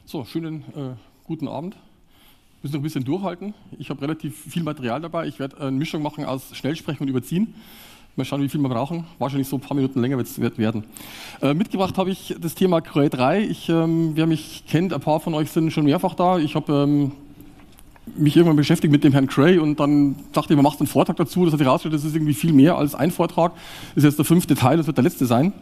So, schönen guten Abend. Wir müssen noch ein bisschen durchhalten. Ich habe relativ viel Material dabei. Ich werde eine Mischung machen aus Schnellsprechen und Überziehen. Mal schauen, wie viel wir brauchen. Wahrscheinlich so ein paar Minuten länger wird es werden. Mitgebracht habe ich das Thema Cray 3. Wer mich kennt, ein paar von euch sind schon mehrfach da. Ich habe mich irgendwann beschäftigt mit dem Herrn Cray und dann dachte ich, man macht einen Vortrag dazu. Das hat sich herausgestellt, das ist irgendwie viel mehr als ein Vortrag. Das ist jetzt der 5. Teil, das wird der letzte sein.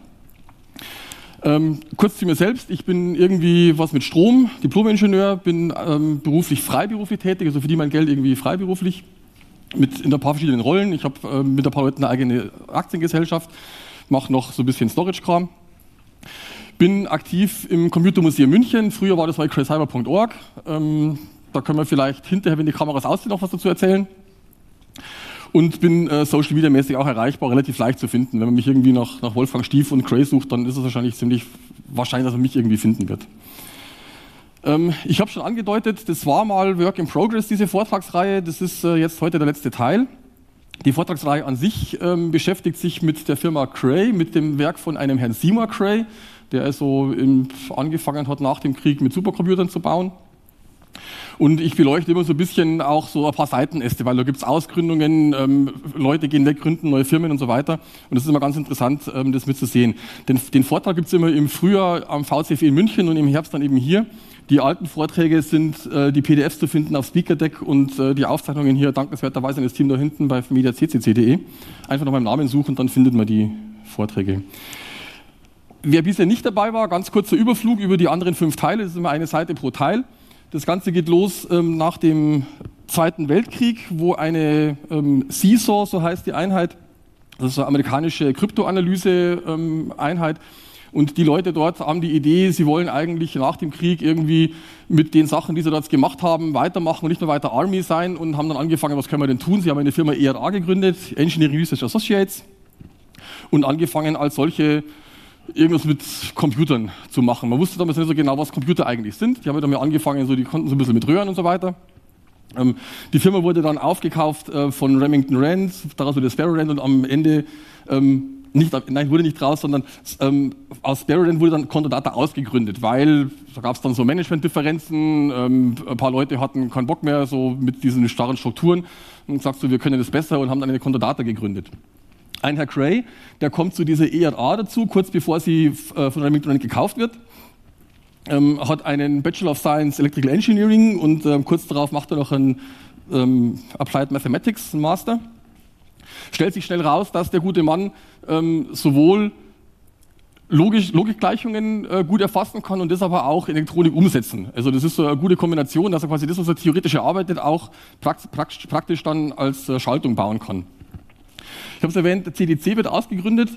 Kurz zu mir selbst, ich bin irgendwie was mit Strom, Diplom-Ingenieur, bin freiberuflich tätig, also verdiene mein Geld irgendwie freiberuflich in ein paar verschiedenen Rollen. Ich habe mit ein paar Leuten eine eigene Aktiengesellschaft, mache noch so ein bisschen Storage-Kram. Bin aktiv im Computermuseum München, früher war das bei craycyber.org. Da können wir vielleicht hinterher, wenn die Kameras aus sind, noch was dazu erzählen. Und bin Social Media mäßig auch erreichbar, relativ leicht zu finden. Wenn man mich irgendwie nach Wolfgang Stief und Cray sucht, dann ist es wahrscheinlich ziemlich wahrscheinlich, dass man mich irgendwie finden wird. Ich habe schon angedeutet, das war mal Work in Progress, diese Vortragsreihe. Das ist jetzt heute der letzte Teil. Die Vortragsreihe an sich beschäftigt sich mit der Firma Cray, mit dem Werk von einem Herrn Seymour Cray, der also angefangen hat, nach dem Krieg mit Supercomputern zu bauen. Und ich beleuchte immer so ein bisschen auch so ein paar Seitenäste, weil da gibt es Ausgründungen, Leute gehen weg, gründen neue Firmen und so weiter. Und das ist immer ganz interessant, das mitzusehen. Den Vortrag gibt es immer im Frühjahr am VCF in München und im Herbst dann eben hier. Die alten Vorträge sind die PDFs zu finden auf SpeakerDeck und die Aufzeichnungen hier dankenswerterweise an das Team da hinten bei mediaccc.de. Einfach nach meinem Namen suchen, dann findet man die Vorträge. Wer bisher nicht dabei war, ganz kurzer Überflug über die anderen 5 Teile. Das ist immer eine Seite pro Teil. Das Ganze geht los nach dem Zweiten Weltkrieg, wo eine CISA, so heißt die Einheit, das ist eine amerikanische Kryptoanalyse-Einheit, und die Leute dort haben die Idee, sie wollen eigentlich nach dem Krieg irgendwie mit den Sachen, die sie dort gemacht haben, weitermachen und nicht nur weiter Army sein, und haben dann angefangen, was können wir denn tun? Sie haben eine Firma ERA gegründet, Engineering Research Associates, und angefangen als solche irgendwas mit Computern zu machen. Man wusste damals nicht so genau, was Computer eigentlich sind. Die haben dann mal angefangen, die konnten so ein bisschen mit Röhren und so weiter. Die Firma wurde dann aufgekauft von Remington Rand, daraus wurde Sparrow Rand, und am Ende, wurde nicht raus, sondern aus Sparrow Rand wurde dann Contodata ausgegründet, weil da gab es dann so Management-Differenzen, ein paar Leute hatten keinen Bock mehr so mit diesen starren Strukturen und sagst so, wir können das besser, und haben dann eine Contodata gegründet. Ein Herr Cray, der kommt zu dieser ERA dazu, kurz bevor sie von Remington Rand gekauft wird, hat einen Bachelor of Science Electrical Engineering und kurz darauf macht er noch einen Applied Mathematics, einen Master. Stellt sich schnell raus, dass der gute Mann sowohl Logikgleichungen gut erfassen kann und das aber auch in Elektronik umsetzen. Also das ist so eine gute Kombination, dass er quasi das, was er theoretisch erarbeitet, auch praktisch dann als Schaltung bauen kann. Ich habe es erwähnt, der CDC wird ausgegründet.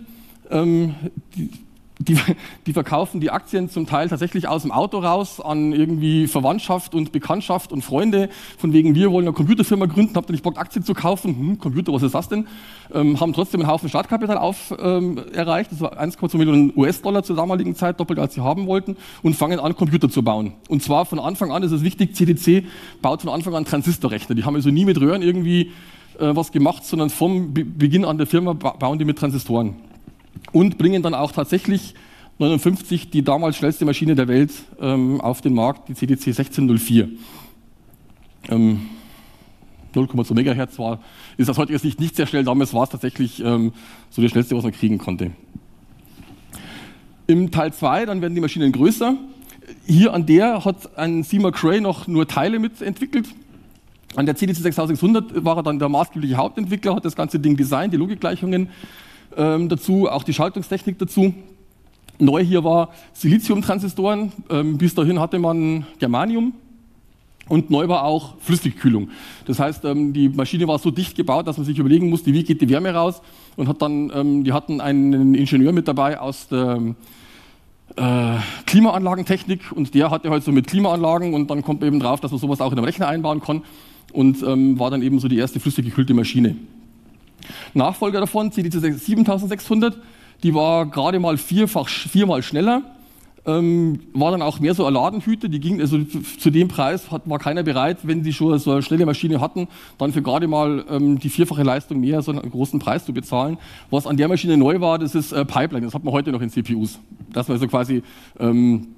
Die verkaufen die Aktien zum Teil tatsächlich aus dem Auto raus an irgendwie Verwandtschaft und Bekanntschaft und Freunde. Von wegen, wir wollen eine Computerfirma gründen, habt ihr nicht Bock, Aktien zu kaufen? Computer, was ist das denn? Haben trotzdem einen Haufen Startkapital erreicht. Das war 1,2 Millionen US-Dollar zur damaligen Zeit, doppelt als sie haben wollten, und fangen an, Computer zu bauen. Und zwar von Anfang an, das ist wichtig, CDC baut von Anfang an Transistorrechner. Die haben also nie mit Röhren irgendwie was gemacht, sondern vom Beginn an der Firma bauen die mit Transistoren. Und bringen dann auch tatsächlich 1959 die damals schnellste Maschine der Welt auf den Markt, die CDC 1604. 0,2 Megahertz ist das heute jetzt nicht sehr schnell, damals war es tatsächlich so das schnellste, was man kriegen konnte. Im Teil 2, dann werden die Maschinen größer. Hier an der hat ein Seymour Cray noch nur Teile mitentwickelt. An der CDC 6600 war er dann der maßgebliche Hauptentwickler, hat das ganze Ding designt, die Logikgleichungen dazu, auch die Schaltungstechnik dazu. Neu hier war Siliziumtransistoren, bis dahin hatte man Germanium, und neu war auch Flüssigkühlung. Das heißt, die Maschine war so dicht gebaut, dass man sich überlegen musste, wie geht die Wärme raus, und hat dann, die hatten einen Ingenieur mit dabei aus der Klimaanlagentechnik, und der hatte halt so mit Klimaanlagen, und dann kommt man eben drauf, dass man sowas auch in einem Rechner einbauen kann, und war dann eben so die erste flüssig gekühlte Maschine. Nachfolger davon, CDC 7600, die war gerade mal viermal schneller, war dann auch mehr so eine Ladenhüte, die ging, also zu dem Preis war keiner bereit, wenn sie schon so eine schnelle Maschine hatten, dann für gerade mal die 4-fache Leistung mehr so einen großen Preis zu bezahlen. Was an der Maschine neu war, das ist Pipeline, das hat man heute noch in CPUs. Dass man also quasi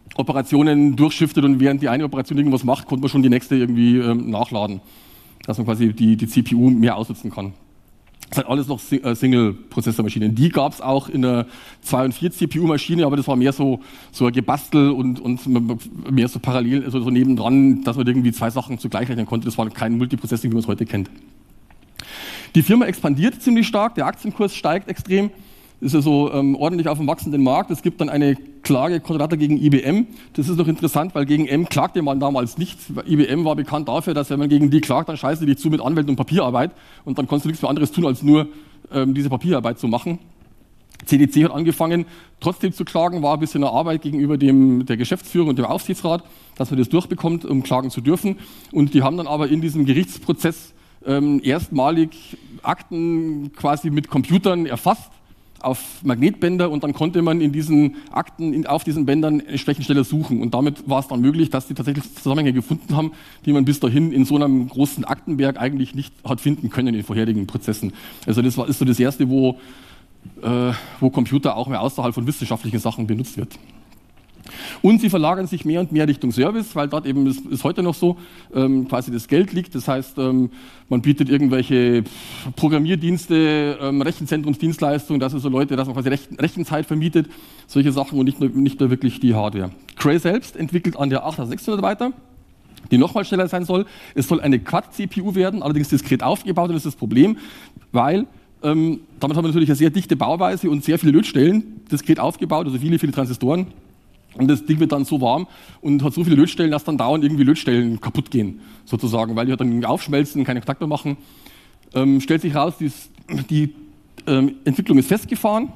Operationen durchschiftet und während die eine Operation irgendwas macht, konnte man schon die nächste irgendwie nachladen, dass man quasi die CPU mehr ausnutzen kann. Das sind alles noch Single-Prozessor-Maschinen. Die gab es auch in der 2- und 4-CPU-Maschine, aber das war mehr so ein Gebastel und mehr so parallel, also so nebendran, dass man irgendwie zwei Sachen zugleich rechnen konnte. Das war kein Multiprocessing, wie man es heute kennt. Die Firma expandiert ziemlich stark, der Aktienkurs steigt extrem, ist also ordentlich auf dem wachsenden Markt. Es gibt dann eine Klage Konrad gegen IBM. Das ist noch interessant, weil gegen M klagte man damals nicht. IBM war bekannt dafür, dass wenn man gegen die klagt, dann scheiße die zu mit Anwälten und Papierarbeit und dann konntest du nichts mehr anderes tun, als nur diese Papierarbeit zu machen. CDC hat angefangen, trotzdem zu klagen, war ein bisschen eine Arbeit gegenüber der Geschäftsführung und dem Aufsichtsrat, dass man das durchbekommt, um klagen zu dürfen. Und die haben dann aber in diesem Gerichtsprozess erstmalig Akten quasi mit Computern erfasst auf Magnetbänder und dann konnte man in diesen Akten, auf diesen Bändern entsprechend schneller suchen. Und damit war es dann möglich, dass die tatsächlich Zusammenhänge gefunden haben, die man bis dahin in so einem großen Aktenberg eigentlich nicht hat finden können in vorherigen Prozessen. Also das ist so das Erste, wo Computer auch mehr außerhalb von wissenschaftlichen Sachen benutzt wird. Und sie verlagern sich mehr und mehr Richtung Service, weil dort eben ist heute noch so, quasi das Geld liegt. Das heißt, man bietet irgendwelche Programmierdienste, Rechenzentrumsdienstleistungen, dass man quasi Rechenzeit vermietet, solche Sachen und nicht nur wirklich die Hardware. Cray selbst entwickelt an der 8600 weiter, die nochmal schneller sein soll. Es soll eine Quad-CPU werden, allerdings diskret aufgebaut und das ist das Problem, weil damit haben wir natürlich eine sehr dichte Bauweise und sehr viele Lötstellen, diskret aufgebaut, also viele Transistoren. Und das Ding wird dann so warm und hat so viele Lötstellen, dass dann dauernd irgendwie Lötstellen kaputt gehen, sozusagen, weil die halt dann aufschmelzen, keine Kontakte machen. Stellt sich raus, die Entwicklung ist festgefahren.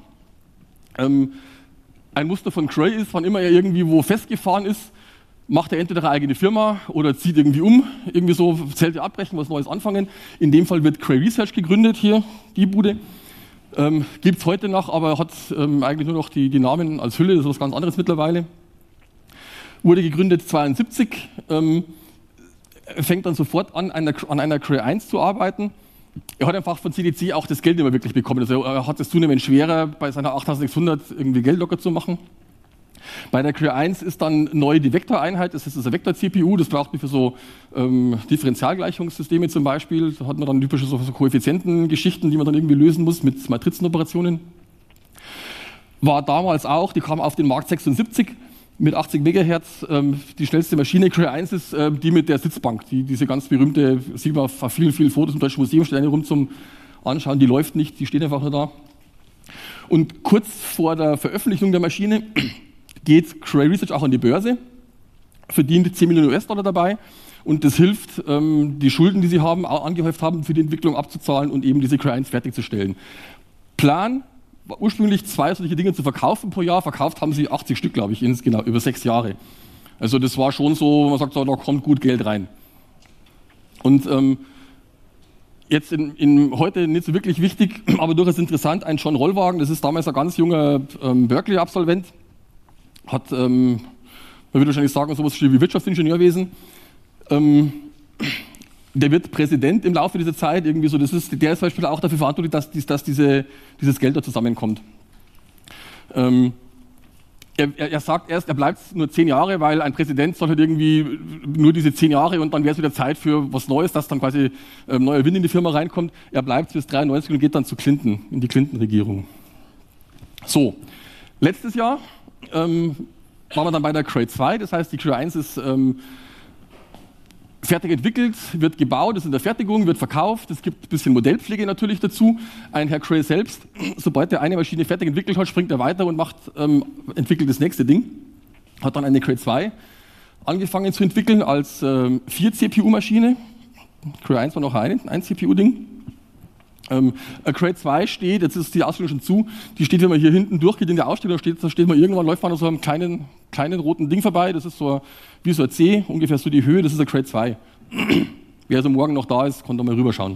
Ein Muster von Cray ist, wann immer er irgendwie wo festgefahren ist, macht er entweder eine eigene Firma oder zieht irgendwie um, irgendwie so Zelte abbrechen, was Neues anfangen. In dem Fall wird Cray Research gegründet, hier die Bude. Gibt es heute noch, aber hat eigentlich nur noch die Namen als Hülle, das ist was ganz anderes mittlerweile. Wurde gegründet 1972, fängt dann sofort an einer Cray 1 zu arbeiten. Er hat einfach von CDC auch das Geld nicht mehr wirklich bekommen, also er hat es zunehmend schwerer, bei seiner 8600 irgendwie Geld locker zu machen. Bei der Cray 1 ist dann neu die Vektoreinheit, das ist eine Vektor-CPU, das braucht man für so Differentialgleichungssysteme zum Beispiel. Da hat man dann typische so Koeffizientengeschichten, die man dann irgendwie lösen muss mit Matrizenoperationen. War damals auch, die kam auf den Markt 76 mit 80 MHz. Die schnellste Maschine, Cray 1, ist die mit der Sitzbank, diese ganz berühmte, sieht man auf vielen Fotos im Deutschen Museum, steht eine rum zum Anschauen, die läuft nicht, die steht einfach nur da. Und kurz vor der Veröffentlichung der Maschine geht Cray Research auch an die Börse, verdient 10 Millionen US-Dollar dabei und das hilft, die Schulden, die sie angehäuft haben, für die Entwicklung abzuzahlen und eben diese Cray 1 fertigzustellen. Plan war ursprünglich 2 solche Dinge zu verkaufen pro Jahr, verkauft haben sie 80 Stück, glaube ich, insgesamt über 6 Jahre. Also das war schon so, man sagt so, da kommt gut Geld rein. Und jetzt heute nicht so wirklich wichtig, aber durchaus interessant, ein John Rollwagen, das ist damals ein ganz junger Berkeley-Absolvent, hat, man würde wahrscheinlich sagen, sowas wie Wirtschaftsingenieurwesen. Der wird Präsident im Laufe dieser Zeit, irgendwie so, der ist zum Beispiel auch dafür verantwortlich, dass dieses Geld da zusammenkommt. Er sagt erst, er bleibt nur 10 Jahre, weil ein Präsident soll halt irgendwie nur diese 10 Jahre und dann wäre es wieder Zeit für was Neues, dass dann quasi neuer Wind in die Firma reinkommt. Er bleibt bis 93 und geht dann zu Clinton, in die Clinton-Regierung. So, letztes Jahr waren wir dann bei der Cray 2, das heißt die Cray 1 ist fertig entwickelt, wird gebaut, ist in der Fertigung, wird verkauft, es gibt ein bisschen Modellpflege natürlich dazu. Ein Herr Cray selbst, sobald er eine Maschine fertig entwickelt hat, springt er weiter und entwickelt das nächste Ding. Hat dann eine Cray 2 angefangen zu entwickeln als 4-CPU-Maschine. Cray 1 war noch ein CPU-Ding. Cray 2 steht, jetzt ist die Ausstellung schon zu, die steht, wenn man hier hinten durchgeht in der Ausstellung, da steht man irgendwann, läuft man an so einem kleinen roten Ding vorbei, das ist so wie so ein C, ungefähr so die Höhe, das ist ein Cray 2. Wer also morgen noch da ist, kann da mal rüberschauen.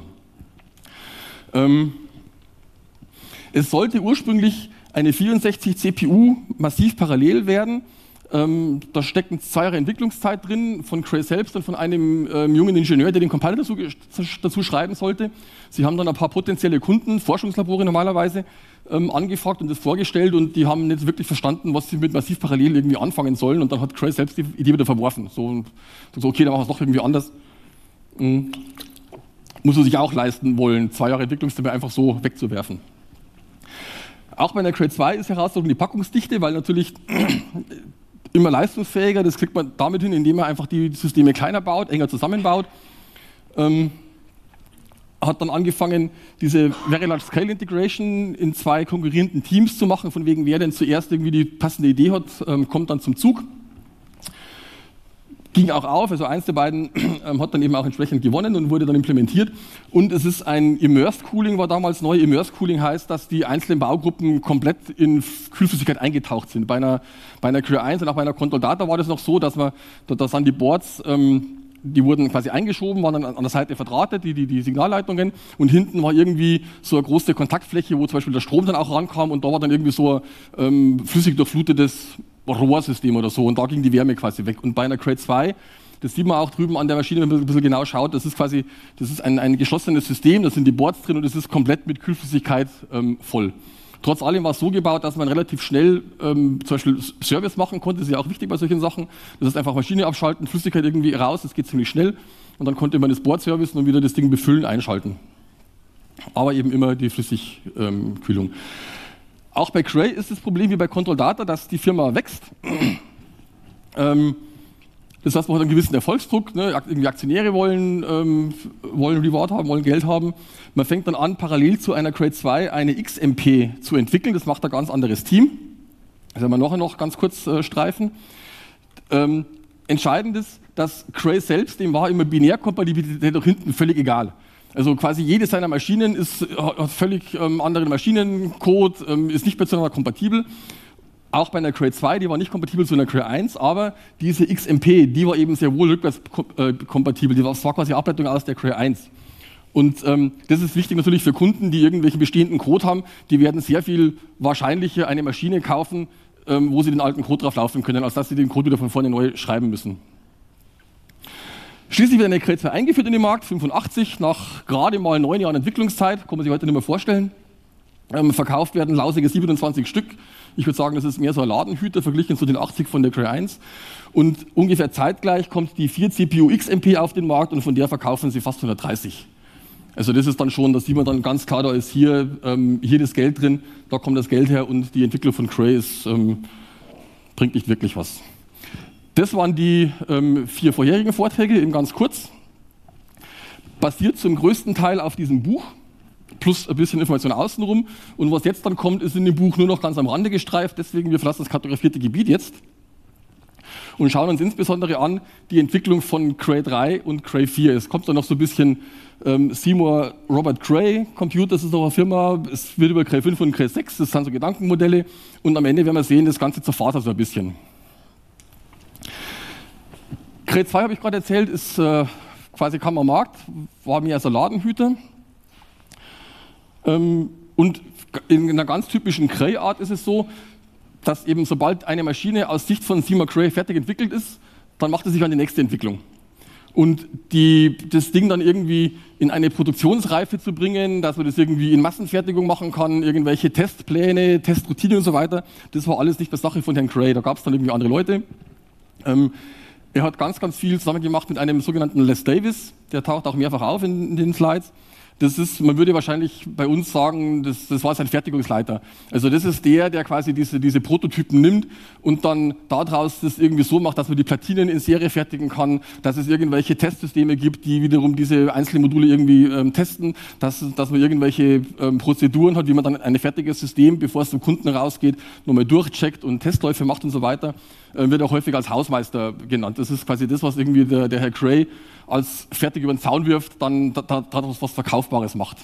Es sollte ursprünglich eine 64 CPU massiv parallel werden, Da steckt 2 Jahre Entwicklungszeit drin von Cray selbst und von einem jungen Ingenieur, der den Compiler dazu schreiben sollte. Sie haben dann ein paar potenzielle Kunden, Forschungslabore normalerweise, angefragt und das vorgestellt und die haben nicht wirklich verstanden, was sie mit massiv parallel irgendwie anfangen sollen und dann hat Cray selbst die Idee wieder verworfen. So, okay, dann machen wir es doch irgendwie anders. Muss er sich auch leisten wollen, 2 Jahre Entwicklungszeit einfach so wegzuwerfen. Auch bei der Cray 2 ist Herausforderung die Packungsdichte, weil natürlich immer leistungsfähiger, das kriegt man damit hin, indem man einfach die Systeme kleiner baut, enger zusammenbaut. Hat dann angefangen, diese Very Large Scale Integration in 2 konkurrierenden Teams zu machen, von wegen wer denn zuerst irgendwie die passende Idee hat, kommt dann zum Zug. Ging auch auf, also eins der beiden hat dann eben auch entsprechend gewonnen und wurde dann implementiert. Und es ist ein Immersed Cooling, war damals neu. Immersed Cooling heißt, dass die einzelnen Baugruppen komplett in Kühlflüssigkeit eingetaucht sind. Bei einer Cray 1 und auch bei einer Control Data war das noch so, dass da sind die Boards, die wurden quasi eingeschoben, waren dann an der Seite verdrahtet, die Signalleitungen. Und hinten war irgendwie so eine große Kontaktfläche, wo zum Beispiel der Strom dann auch rankam. Und da war dann irgendwie so ein flüssig durchflutetes Rohrsystem oder so und da ging die Wärme quasi weg. Und bei einer Cray 2, das sieht man auch drüben an der Maschine, wenn man ein bisschen genau schaut, das ist ein geschlossenes System, da sind die Boards drin und es ist komplett mit Kühlflüssigkeit voll. Trotz allem war es so gebaut, dass man relativ schnell zum Beispiel Service machen konnte, das ist ja auch wichtig bei solchen Sachen. Das heißt einfach Maschine abschalten, Flüssigkeit irgendwie raus, das geht ziemlich schnell und dann konnte man das Board servicen und wieder das Ding befüllen, einschalten. Aber eben immer die Flüssigkühlung. Auch bei Cray ist das Problem wie bei Control Data, dass die Firma wächst. Das heißt, man hat einen gewissen Erfolgsdruck, ne? Irgendwie Aktionäre wollen Reward haben, wollen Geld haben. Man fängt dann an, parallel zu einer Cray 2 eine XMP zu entwickeln. Das macht ein ganz anderes Team. Das werden wir nachher noch ganz kurz streifen. Entscheidend ist, dass Cray selbst, dem war immer Binärkompatibilität nach hinten völlig egal. Also quasi jede seiner Maschinen hat völlig anderen Maschinencode, ist nicht mehr zueinander kompatibel. Auch bei einer Cray 2, die war nicht kompatibel zu einer Cray 1, aber diese XMP, die war eben sehr wohl rückwärts kompatibel. Das war quasi Ableitung aus der Cray 1. Und das ist wichtig natürlich für Kunden, die irgendwelchen bestehenden Code haben. Die werden sehr viel wahrscheinlicher eine Maschine kaufen, wo sie den alten Code drauf laufen können, als dass sie den Code wieder von vorne neu schreiben müssen. Schließlich wird eine Cray 2 eingeführt in den Markt, 85, nach gerade mal 9 Jahren Entwicklungszeit, kann man sich heute nicht mehr vorstellen. Verkauft werden lausige 27 Stück. Ich würde sagen, das ist mehr so ein Ladenhüter verglichen zu den 80 von der Cray 1. Und ungefähr zeitgleich kommt die 4 CPU XMP auf den Markt und von der verkaufen sie fast 130. Also das ist dann schon, da sieht man dann ganz klar, da ist hier das Geld drin, da kommt das Geld her und die Entwicklung von Cray bringt nicht wirklich was. Das waren die 4 vorherigen Vorträge, eben ganz kurz. Basiert zum größten Teil auf diesem Buch, plus ein bisschen Information außenrum. Und was jetzt dann kommt, ist in dem Buch nur noch ganz am Rande gestreift, deswegen wir verlassen das kartografierte Gebiet jetzt und schauen uns insbesondere an die Entwicklung von Cray 3 und Cray 4. Es kommt dann noch so ein bisschen Seymour Robert Cray Computers, das ist noch eine Firma, es wird über Cray 5 und Cray 6, das sind so Gedankenmodelle und am Ende werden wir sehen, das Ganze zerfasert so ein bisschen. Cray 2 habe ich gerade erzählt, ist quasi kam am Markt, war mehr als ein Ladenhüter. Und in einer ganz typischen Cray-Art ist es so, dass eben sobald eine Maschine aus Sicht von Seymour Cray fertig entwickelt ist, dann macht es sich an die nächste Entwicklung. Und das Ding dann irgendwie in eine Produktionsreife zu bringen, dass man das irgendwie in Massenfertigung machen kann, irgendwelche Testpläne, Testroutinen und so weiter, das war alles nicht der Sache von Herrn Cray. Da gab es dann irgendwie andere Leute. Er hat ganz, ganz viel zusammen gemacht mit einem sogenannten Les Davis, der taucht auch mehrfach auf in den Slides. Das ist, man würde wahrscheinlich bei uns sagen, das war sein Fertigungsleiter. Also das ist der quasi diese Prototypen nimmt und dann daraus das irgendwie so macht, dass man die Platinen in Serie fertigen kann, dass es irgendwelche Testsysteme gibt, die wiederum diese einzelnen Module irgendwie testen, dass man irgendwelche Prozeduren hat, wie man dann ein fertiges System, bevor es zum Kunden rausgeht, nochmal durchcheckt und Testläufe macht und so weiter. Wird auch häufig als Hausmeister genannt. Das ist quasi das, was irgendwie der Herr Cray als fertig über den Zaun wirft, dann daraus was Verkaufbares macht.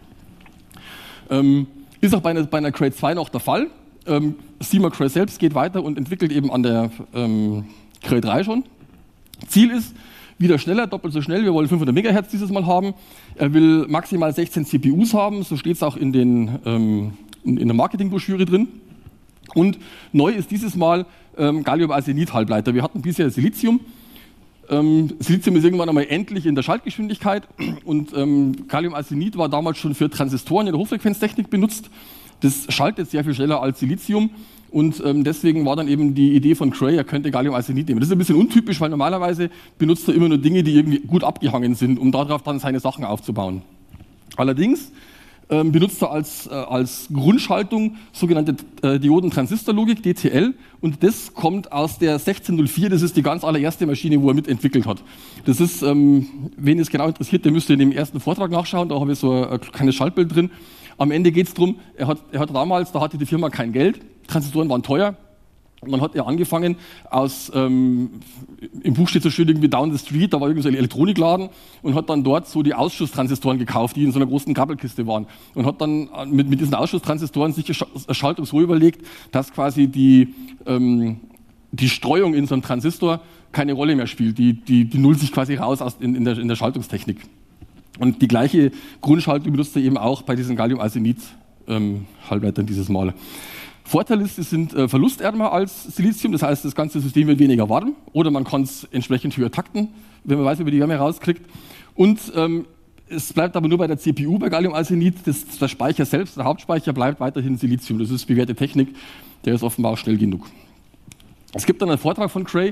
Ist auch bei einer Cray 2 noch der Fall. Seymour Cray selbst geht weiter und entwickelt eben an der Cray 3 schon. Ziel ist, wieder schneller, doppelt so schnell. Wir wollen 500 MHz dieses Mal haben. Er will maximal 16 CPUs haben, so steht es auch in der Marketingbroschüre drin. Und neu ist dieses Mal Galliumarsenid-Halbleiter. Wir hatten bisher Silizium. Silizium ist irgendwann einmal endlich in der Schaltgeschwindigkeit und Galliumarsenid war damals schon für Transistoren in der Hochfrequenztechnik benutzt. Das schaltet sehr viel schneller als Silizium und deswegen war dann eben die Idee von Cray, er könnte Galliumarsenid nehmen. Das ist ein bisschen untypisch, weil normalerweise benutzt er immer nur Dinge, die irgendwie gut abgehangen sind, um darauf dann seine Sachen aufzubauen. Allerdings benutzt er als Grundschaltung sogenannte Diodentransistorlogik, DTL, und das kommt aus der 1604, das ist die ganz allererste Maschine, wo er mitentwickelt hat. Das ist, wen es genau interessiert, der müsste in dem ersten Vortrag nachschauen, da habe ich so ein kleines Schaltbild drin. Am Ende geht es darum, er hat damals, da hatte die Firma kein Geld, Transistoren waren teuer, und dann hat er angefangen im Buch steht so schön irgendwie down the street, da war irgendwie so ein Elektronikladen und hat dann dort so die Ausschusstransistoren gekauft, die in so einer großen Krabbelkiste waren. Und hat dann mit diesen Ausschusstransistoren sich eine Schaltung so überlegt, dass quasi die Streuung in so einem Transistor keine Rolle mehr spielt. Die nullt sich quasi raus in der Schaltungstechnik. Und die gleiche Grundschaltung benutzt er eben auch bei diesen Galliumarsenid-Halbleitern dieses Mal. Vorteil ist, sie sind verlustärmer als Silizium, das heißt, das ganze System wird weniger warm oder man kann es entsprechend höher takten, wenn man weiß, wie man die Wärme rauskriegt. Und es bleibt aber nur bei der CPU bei Galliumarsenid, der Speicher selbst, der Hauptspeicher bleibt weiterhin Silizium. Das ist bewährte Technik, der ist offenbar auch schnell genug. Es gibt dann einen Vortrag von Cray,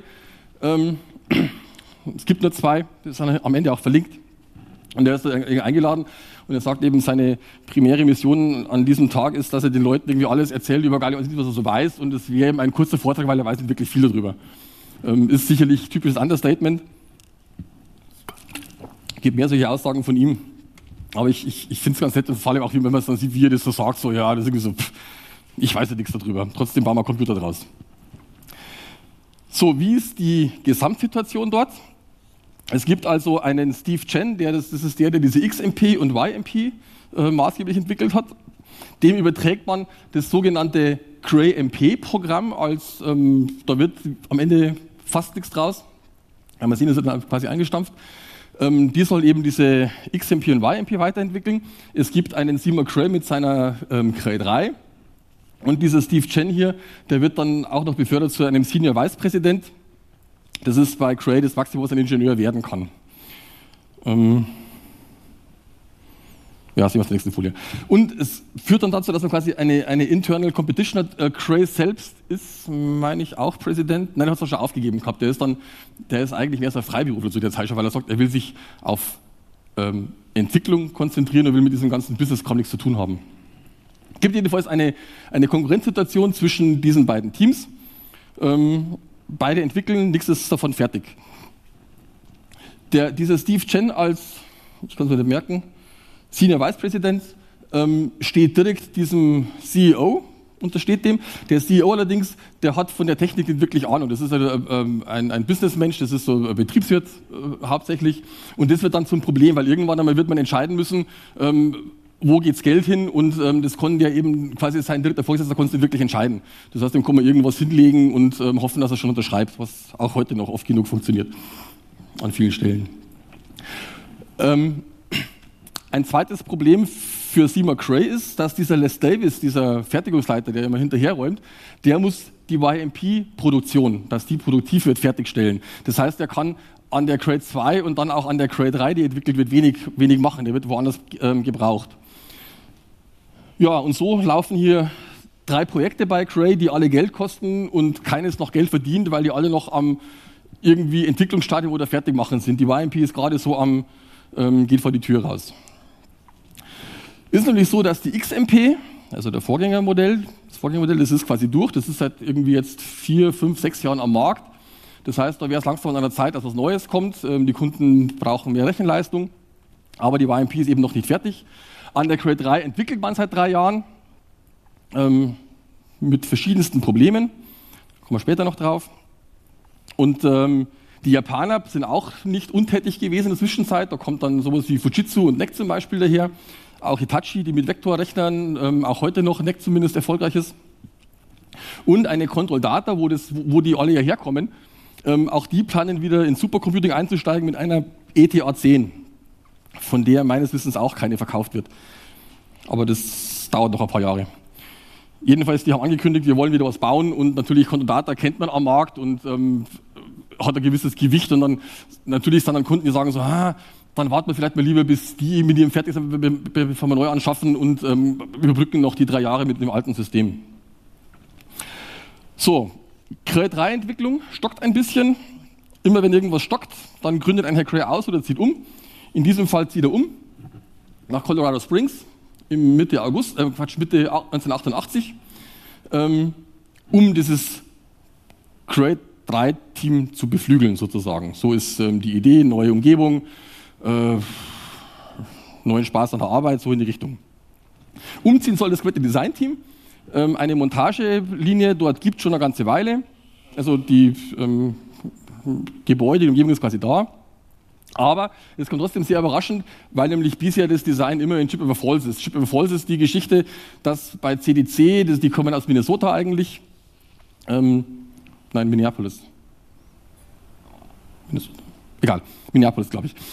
es gibt nur 2, das ist am Ende auch verlinkt. Und er ist eingeladen und er sagt eben, seine primäre Mission an diesem Tag ist, dass er den Leuten irgendwie alles erzählt über Galliumarsenid, was er so weiß. Und es wäre eben ein kurzer Vortrag, weil er weiß wirklich viel darüber. Ist sicherlich typisches Understatement. Gibt mehr solche Aussagen von ihm. Aber ich finde es ganz nett und vor allem auch, wenn man es dann sieht, wie er das so sagt, so ja, das ist irgendwie so, ich weiß ja nichts darüber. Trotzdem bauen wir Computer draus. So, wie ist die Gesamtsituation dort? Es gibt also einen Steve Chen, das ist der diese XMP und YMP maßgeblich entwickelt hat. Dem überträgt man das sogenannte Cray-MP-Programm, da wird am Ende fast nichts draus. Ja, man sieht, das wird quasi eingestampft. Die soll eben diese XMP und YMP weiterentwickeln. Es gibt einen Seymour Cray mit seiner Cray 3. Und dieser Steve Chen hier, der wird dann auch noch befördert zu einem Senior Vice President. Das ist bei Cray das Maximum, was ein Ingenieur werden kann. Ja, sehen wir auf der nächsten Folie. Und es führt dann dazu, dass man quasi eine Internal Competition hat. Cray selbst ist, meine ich, auch Präsident. Nein, er hat es schon aufgegeben gehabt. Der ist eigentlich mehr so ein Freiberufler zu der Zeit schon, weil er sagt, er will sich auf Entwicklung konzentrieren und will mit diesem ganzen Business-Kram nichts zu tun haben. Es gibt jedenfalls eine Konkurrenzsituation zwischen diesen beiden Teams. Beide entwickeln, nichts ist davon fertig. Dieser Steve Chen ich kann es mir nicht merken, Senior Vice President, steht direkt diesem CEO, untersteht dem. Der CEO allerdings, der hat von der Technik nicht wirklich Ahnung. Das ist ein Businessmensch, das ist so ein Betriebswirt hauptsächlich. Und das wird dann zum Problem, weil irgendwann einmal wird man entscheiden müssen, wo geht's Geld hin, und das konnte ja eben quasi sein dritter Vorgesetzter konnte es nicht wirklich entscheiden. Das heißt, dem kann man irgendwas hinlegen und hoffen, dass er schon unterschreibt, was auch heute noch oft genug funktioniert, an vielen Stellen. Ein zweites Problem für Seymour Cray ist, dass dieser Les Davis, dieser Fertigungsleiter, der immer hinterherräumt, der muss die YMP-Produktion, dass die produktiv wird, fertigstellen. Das heißt, er kann an der Cray 2 und dann auch an der Cray 3, die entwickelt wird, wenig machen. Der wird woanders gebraucht. Ja, und so laufen hier 3 Projekte bei Cray, die alle Geld kosten und keines noch Geld verdient, weil die alle noch am irgendwie Entwicklungsstadium oder Fertigmachen sind. Die YMP ist gerade so geht vor die Tür raus. Ist nämlich so, dass die XMP, also das Vorgängermodell, das ist quasi durch, das ist seit irgendwie jetzt 4, 5, 6 Jahren am Markt. Das heißt, da wäre es langsam an einer Zeit, dass was Neues kommt. Die Kunden brauchen mehr Rechenleistung, aber die YMP ist eben noch nicht fertig. An der Cray 3 entwickelt man seit 3 Jahren mit verschiedensten Problemen. Kommen wir später noch drauf. Und die Japaner sind auch nicht untätig gewesen in der Zwischenzeit. Da kommt dann sowas wie Fujitsu und NEC zum Beispiel daher. Auch Hitachi, die mit Vektorrechnern auch heute noch, NEC zumindest, erfolgreich ist. Und eine Control Data, wo die alle hierher kommen. Auch die planen wieder in Supercomputing einzusteigen mit einer ETA 10, von der meines Wissens auch keine verkauft wird. Aber das dauert noch ein paar Jahre. Jedenfalls, die haben angekündigt, wir wollen wieder was bauen und natürlich Contodata kennt man am Markt und hat ein gewisses Gewicht und dann natürlich sind dann Kunden, die sagen so, dann warten wir vielleicht mal lieber, bis die mit ihrem fertig sind, bevor wir neu anschaffen und überbrücken noch die 3 Jahre mit dem alten System. So, Cray 3 Entwicklung stockt ein bisschen. Immer wenn irgendwas stockt, dann gründet ein Herr Cray aus oder zieht um. In diesem Fall zieht er um nach Colorado Springs im Mitte 1988, um dieses Cray 3 Team zu beflügeln sozusagen. So ist die Idee, neue Umgebung, neuen Spaß an der Arbeit, so in die Richtung. Umziehen soll das komplette Design-Team. Eine Montagelinie dort gibt es schon eine ganze Weile. Also die Gebäude, die Umgebung ist quasi da. Aber es kommt trotzdem sehr überraschend, weil nämlich bisher das Design immer in Chip River Falls ist. Chip River Falls ist die Geschichte, dass bei CDC, die kommen aus Minnesota eigentlich, Minneapolis. Egal, Minneapolis, glaube ich.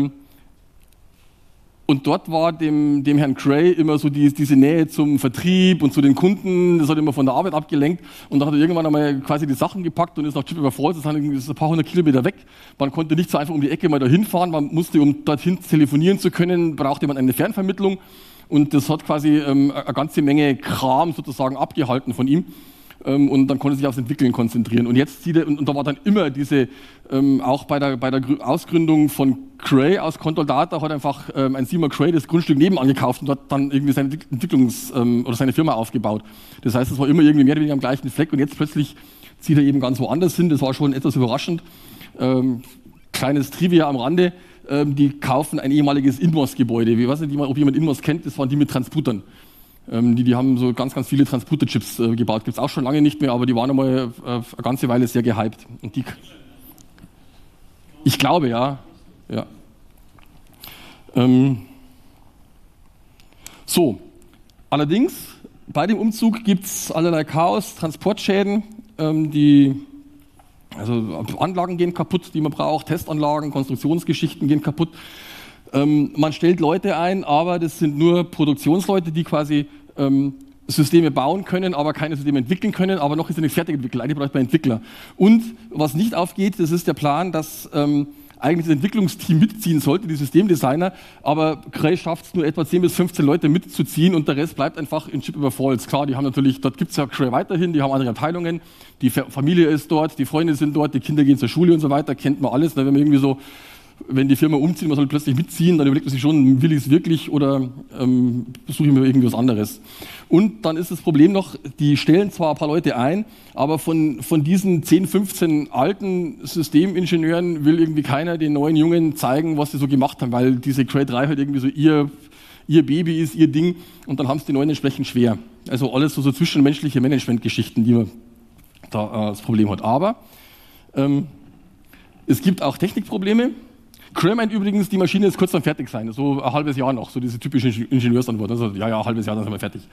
Und dort war dem Herrn Cray immer so diese Nähe zum Vertrieb und zu den Kunden, das hat immer von der Arbeit abgelenkt. Und dann hat er irgendwann einmal quasi die Sachen gepackt und ist nach Chip River Falls, das ist ein paar hundert Kilometer weg. Man konnte nicht so einfach um die Ecke mal dahin fahren, man musste, um dorthin telefonieren zu können, brauchte man eine Fernvermittlung. Und das hat quasi eine ganze Menge Kram sozusagen abgehalten von ihm. Und dann konnte er sich aufs Entwickeln konzentrieren. Und jetzt sieht er, und da war dann immer diese, auch bei der Ausgründung von Cray aus Contodata hat einfach ein Seymour Cray das Grundstück nebenan gekauft und hat dann irgendwie seine oder seine Firma aufgebaut. Das heißt, es war immer irgendwie mehr oder weniger am gleichen Fleck und jetzt plötzlich zieht er eben ganz woanders hin. Das war schon etwas überraschend. Kleines Trivia am Rande, die kaufen ein ehemaliges Inmos-Gebäude. Ich weiß nicht, ob jemand Inmos kennt, das waren die mit Transputern. Die haben so ganz, ganz viele Transporter-Chips gebaut. Gibt es auch schon lange nicht mehr, aber die waren einmal eine ganze Weile sehr gehypt. Und ich glaube, ja. So, allerdings, bei dem Umzug gibt es allerlei Chaos, Transportschäden, also Anlagen gehen kaputt, die man braucht, Testanlagen, Konstruktionsgeschichten gehen kaputt. Man stellt Leute ein, aber das sind nur Produktionsleute, die quasi Systeme bauen können, aber keine Systeme entwickeln können, aber noch ist er nicht fertig entwickelt. Eigentlich braucht man Entwickler. Und was nicht aufgeht, das ist der Plan, dass eigentlich das Entwicklungsteam mitziehen sollte, die Systemdesigner, aber Cray schafft es nur etwa 10 bis 15 Leute mitzuziehen und der Rest bleibt einfach in Chip River Falls. Klar, die haben natürlich, dort gibt es ja Cray weiterhin, die haben andere Abteilungen, die Familie ist dort, die Freunde sind dort, die Kinder gehen zur Schule und so weiter, kennt man alles. Wenn man irgendwie so, wenn die Firma umzieht, man soll plötzlich mitziehen, dann überlegt man sich schon, will ich es wirklich oder suche ich mir irgendwie was anderes. Und dann ist das Problem noch, die stellen zwar ein paar Leute ein, aber von diesen 10, 15 alten Systemingenieuren will irgendwie keiner den neuen Jungen zeigen, was sie so gemacht haben, weil diese Cray 3 halt irgendwie so ihr Baby ist, ihr Ding und dann haben es die Neuen entsprechend schwer. Also alles so zwischenmenschliche Managementgeschichten, die man da das Problem hat. Aber es gibt auch Technikprobleme. Cray meint übrigens, die Maschine ist kurz dann fertig sein, so ein halbes Jahr noch, so diese typische Ingenieursantwort. Also ja, ein halbes Jahr, dann sind wir fertig.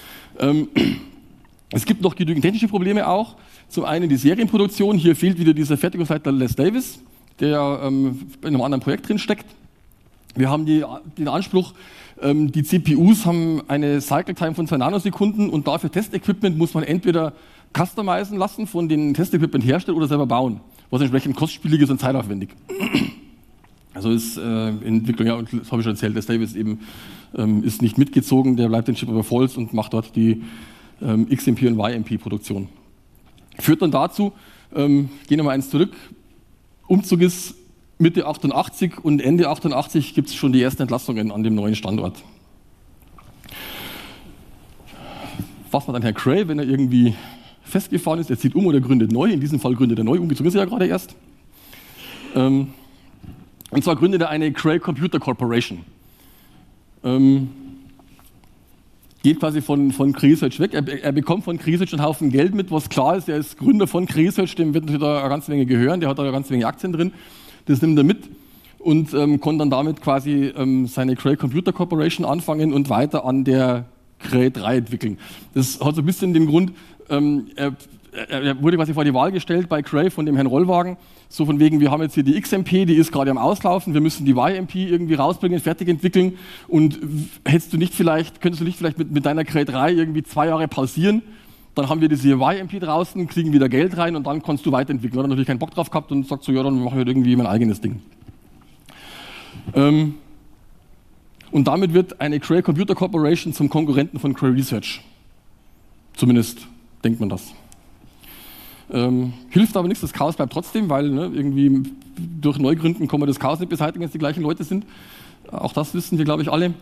Es gibt noch genügend technische Probleme auch. Zum einen die Serienproduktion, hier fehlt wieder dieser Fertigungsleiter Les Davis, der in einem anderen Projekt drin steckt. Wir haben den Anspruch, die CPUs haben eine Cycle Time von 2 Nanosekunden und dafür Testequipment muss man entweder customizen lassen von den Testequipment herstellen oder selber bauen, was entsprechend kostspielig ist und zeitaufwendig. Also ist Entwicklung, ja, und das habe ich schon erzählt, Les Davis eben ist nicht mitgezogen, der bleibt in Chip River Falls und macht dort die XMP und YMP-Produktion. Führt dann dazu, gehen wir mal eins zurück, Umzug ist Mitte 88 und Ende 88 gibt es schon die ersten Entlassungen an dem neuen Standort. Was macht dann Herr Cray, wenn er irgendwie festgefahren ist? Er zieht um oder gründet neu, in diesem Fall gründet er neu, umgezogen ist er ja gerade erst. Und zwar gründet er eine Cray Computer Corporation. Geht quasi von Cray Research weg. Er bekommt von Cray Research einen Haufen Geld mit, was klar ist, er ist Gründer von Cray Research, dem wird natürlich da eine ganze Menge gehören, der hat da eine ganze Menge Aktien drin. Das nimmt er mit und konnte dann damit quasi seine Cray Computer Corporation anfangen und weiter an der Cray 3 entwickeln. Das hat so ein bisschen den Grund, er wurde quasi vor die Wahl gestellt bei Cray von dem Herrn Rollwagen, so von wegen, wir haben jetzt hier die XMP, die ist gerade am Auslaufen, wir müssen die YMP irgendwie rausbringen, fertig entwickeln und könntest du nicht vielleicht mit deiner Cray 3 irgendwie 2 Jahre pausieren, dann haben wir diese YMP draußen, kriegen wieder Geld rein und dann kannst du weiterentwickeln. Er hat natürlich keinen Bock drauf gehabt und sagt so, ja, dann mache ich halt irgendwie mein eigenes Ding. Und damit wird eine Cray Computer Corporation zum Konkurrenten von Cray Research. Zumindest denkt man das. Hilft aber nichts, das Chaos bleibt trotzdem, weil irgendwie durch Neugründen kann man das Chaos nicht beseitigen, wenn es die gleichen Leute sind. Auch das wissen wir, glaube ich, alle.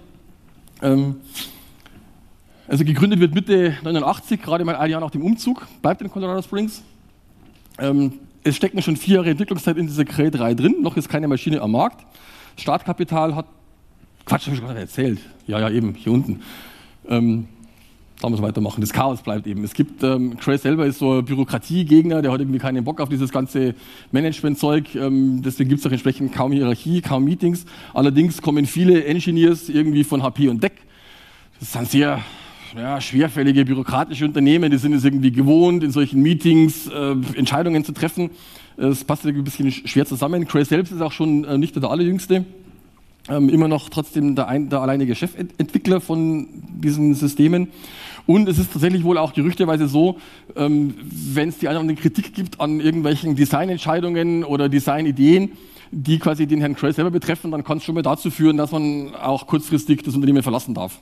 Also gegründet wird Mitte 89, gerade mal ein Jahr nach dem Umzug, bleibt in Colorado Springs. Es stecken schon 4 Jahre Entwicklungszeit in dieser Cray 3 drin, noch ist keine Maschine am Markt. Startkapital hat, Quatsch, habe ich gerade erzählt, ja eben, hier unten. Da muss man weitermachen. Das Chaos bleibt eben. Es gibt, Cray selber ist so ein Bürokratiegegner, der hat irgendwie keinen Bock auf dieses ganze Management-Zeug. Deswegen gibt es auch entsprechend kaum Hierarchie, kaum Meetings. Allerdings kommen viele Engineers irgendwie von HP und DEC. Das sind sehr schwerfällige bürokratische Unternehmen, die sind es irgendwie gewohnt, in solchen Meetings Entscheidungen zu treffen. Es passt irgendwie ein bisschen schwer zusammen. Cray selbst ist auch schon nicht der Allerjüngste. Immer noch trotzdem der alleinige Chefentwickler von diesen Systemen. Und es ist tatsächlich wohl auch gerüchteweise so, wenn es die eine oder andere Kritik gibt an irgendwelchen Designentscheidungen oder Designideen, die quasi den Herrn Cray selber betreffen, dann kann es schon mal dazu führen, dass man auch kurzfristig das Unternehmen verlassen darf.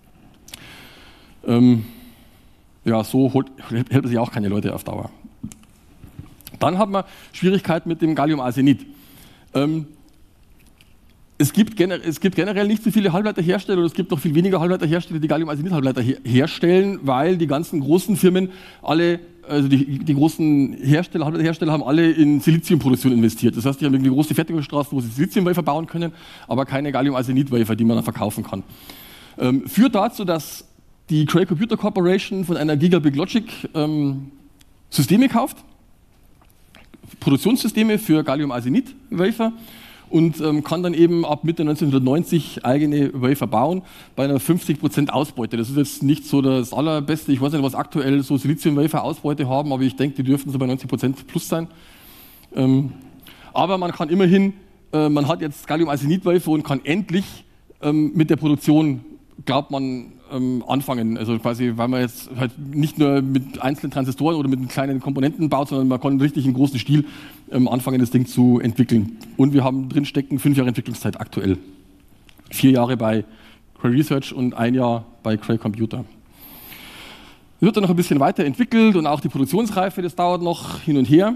So hält man sich auch keine Leute auf Dauer. Dann hat man Schwierigkeiten mit dem Gallium-Arsenid. Es gibt generell nicht so viele Halbleiterhersteller oder es gibt noch viel weniger Halbleiterhersteller, die Gallium-Arsenid-Halbleiter herstellen, weil die ganzen großen Firmen alle, also die großen Halbleiterhersteller haben alle in Siliziumproduktion investiert. Das heißt, die haben irgendwie große Fertigungsstraßen, wo sie Siliziumwafer bauen können, aber keine Gallium-Arsenid-Wafer, die man dann verkaufen kann. Führt dazu, dass die Cray Computer Corporation von einer Gigabit Logic Systeme kauft, Produktionssysteme für Gallium-Arsenid-Wafer, und kann dann eben ab Mitte 1990 eigene Wafer bauen bei einer 50% Ausbeute. Das ist jetzt nicht so das Allerbeste. Ich weiß nicht, was aktuell so Silizium-Wafer-Ausbeute haben, aber ich denke, die dürften so bei 90% plus sein. Aber man kann immerhin, man hat jetzt Gallium-Arsenid-Wafer und kann endlich mit der Produktion, glaubt man, anfangen. Also quasi, weil man jetzt halt nicht nur mit einzelnen Transistoren oder mit kleinen Komponenten baut, sondern man kann richtig in großen Stil anfangen, das Ding zu entwickeln. Und wir haben drin stecken 5 Jahre Entwicklungszeit aktuell. 4 Jahre bei Cray Research und 1 Jahr bei Cray Computer. Wird dann noch ein bisschen weiterentwickelt und auch die Produktionsreife, das dauert noch hin und her.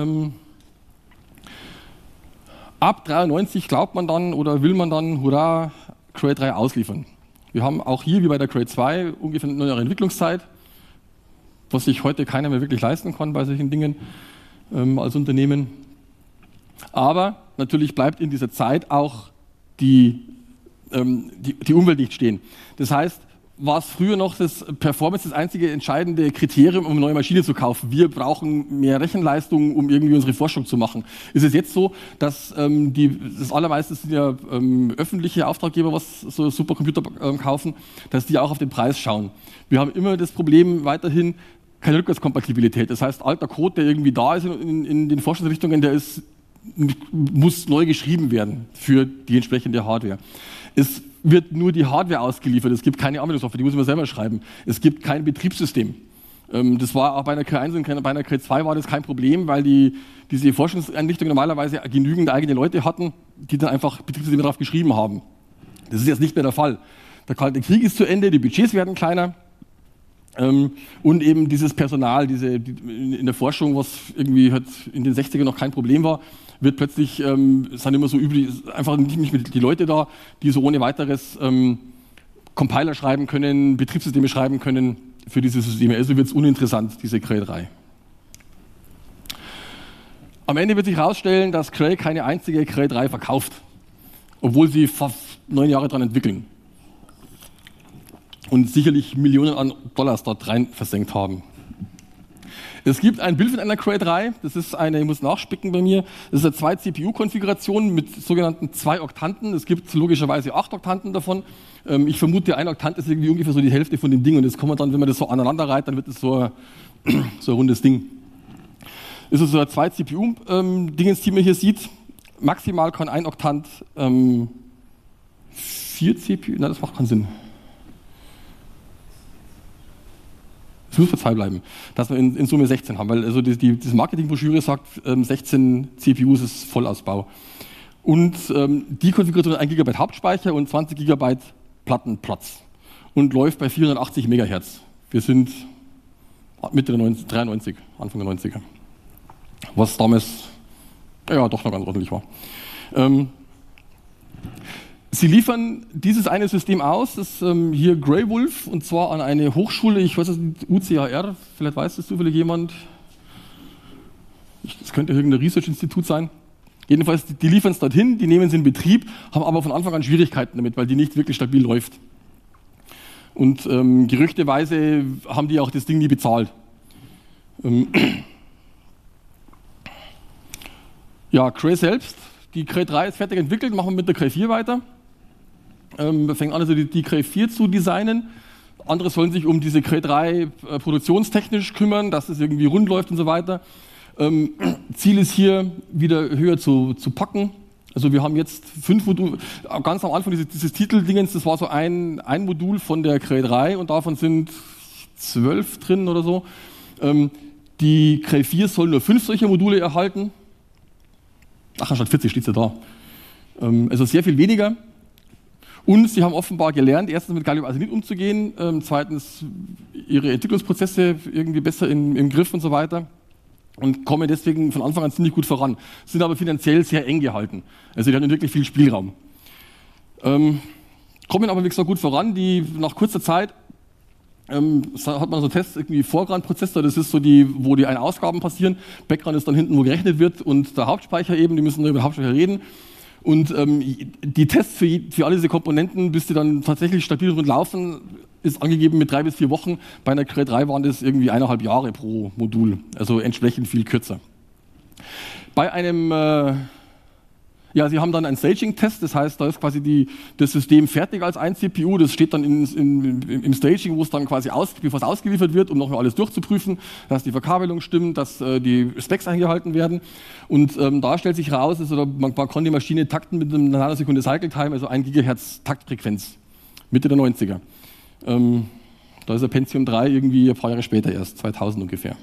Ab 93 glaubt man dann oder will man dann, hurra, Cray 3 ausliefern. Wir haben auch hier, wie bei der Cray 2, ungefähr 9 Jahre Entwicklungszeit, was sich heute keiner mehr wirklich leisten kann bei solchen Dingen als Unternehmen. Aber natürlich bleibt in dieser Zeit auch die Umwelt nicht stehen. Das heißt, war es früher noch das Performance das einzige entscheidende Kriterium, um eine neue Maschine zu kaufen. Wir brauchen mehr Rechenleistung, um irgendwie unsere Forschung zu machen. Ist es jetzt so, dass das allermeiste sind ja öffentliche Auftraggeber, was so Supercomputer kaufen, dass die auch auf den Preis schauen. Wir haben immer das Problem weiterhin keine Rückwärtskompatibilität. Das heißt, alter Code, der irgendwie da ist in den Forschungsrichtungen, muss neu geschrieben werden für die entsprechende Hardware. Es wird nur die Hardware ausgeliefert, es gibt keine Anwendungssoftware, die muss man selber schreiben. Es gibt kein Betriebssystem. Das war auch bei einer Cray 1 und bei einer Cray 2 war das kein Problem, weil diese Forschungseinrichtungen normalerweise genügend eigene Leute hatten, die dann einfach Betriebssysteme darauf geschrieben haben. Das ist jetzt nicht mehr der Fall. Der Kalte Krieg ist zu Ende, die Budgets werden kleiner. Und eben dieses Personal, in der Forschung, was irgendwie halt in den 60ern noch kein Problem war, wird plötzlich, sind immer so üblich, einfach nicht mehr die Leute da, die so ohne weiteres Compiler schreiben können, Betriebssysteme schreiben können für diese Systeme. Also wird es uninteressant, diese Cray 3. Am Ende wird sich herausstellen, dass Cray keine einzige Cray 3 verkauft, obwohl sie fast 9 Jahre daran entwickeln. Und sicherlich Millionen an Dollars dort rein versenkt haben. Es gibt ein Bild von einer Cray 3, das ist ich muss nachspicken bei mir, das ist eine 2 CPU-Konfiguration mit sogenannten 2 Oktanten. Es gibt logischerweise 8 Oktanten davon. Ich vermute, ein Oktant ist irgendwie ungefähr so die Hälfte von dem Ding und das kann man dann, wenn man das so aneinander reiht, dann wird es so So ein rundes Ding. Das ist so ein 2 CPU-Dingens, die man hier sieht. Maximal kann ein Oktant 4 CPU, nein, das macht keinen Sinn. Es muss bei 2 bleiben, dass wir in Summe 16 haben, weil also die Marketingbroschüre sagt, 16 CPUs ist Vollausbau. Und die Konfiguration hat 1 GB Hauptspeicher und 20 GB Plattenplatz und läuft bei 480 MHz. Wir sind Mitte der 93, Anfang der 90er. Was damals ja doch noch ganz ordentlich war. Sie liefern dieses eine System aus, das hier Grey Wolf, und zwar an eine Hochschule, ich weiß nicht, UCAR, vielleicht weiß das zufällig jemand. Das könnte irgendein Research-Institut sein. Jedenfalls, die liefern es dorthin, die nehmen es in Betrieb, haben aber von Anfang an Schwierigkeiten damit, weil die nicht wirklich stabil läuft. Und gerüchteweise haben die auch das Ding nie bezahlt. Ja, Cray selbst, die Cray 3 ist fertig entwickelt, machen wir mit der Cray 4 weiter. Wir fangen an, also die Cray 4 zu designen. Andere sollen sich um diese Cray 3 produktionstechnisch kümmern, dass es irgendwie rund läuft und so weiter. Ziel ist hier, wieder höher zu packen. Also wir haben jetzt 5 Module, ganz am Anfang dieses Titeldingens, das war so ein Modul von der Cray 3 und davon sind 12 drin oder so. Die Cray 4 soll nur 5 solcher Module erhalten. Ach, anstatt 40 steht es ja da. Also sehr viel weniger. Und sie haben offenbar gelernt, erstens mit Gallium Arsenid umzugehen, zweitens ihre Entwicklungsprozesse irgendwie besser im Griff und so weiter und kommen deswegen von Anfang an ziemlich gut voran, sind aber finanziell sehr eng gehalten. Also die haben wirklich viel Spielraum. Kommen aber wie gesagt gut voran, die nach kurzer Zeit hat man so Tests, irgendwie Foreground-Prozessor, das ist so wo die Ein-Ausgaben passieren, Background ist dann hinten, wo gerechnet wird und der Hauptspeicher eben, die müssen über den Hauptspeicher reden. Und die Tests für alle diese Komponenten, bis die dann tatsächlich stabil rund laufen, ist angegeben mit 3 bis 4 Wochen. Bei einer Cray 3 waren das irgendwie 1,5 Jahre pro Modul, also entsprechend viel kürzer. Bei einem, sie haben dann einen Staging-Test, das heißt, da ist quasi das System fertig als ein CPU, das steht dann im Staging, wo es dann quasi bevor es ausgeliefert wird, um nochmal alles durchzuprüfen, dass die Verkabelung stimmt, dass die Specs eingehalten werden. Und da stellt sich raus, also man kann die Maschine takten mit einem Nanosekunde Cycle Time, also 1 GHz Taktfrequenz, Mitte der 90er. Da ist der Pentium 3 irgendwie ein paar Jahre später erst, 2000 ungefähr.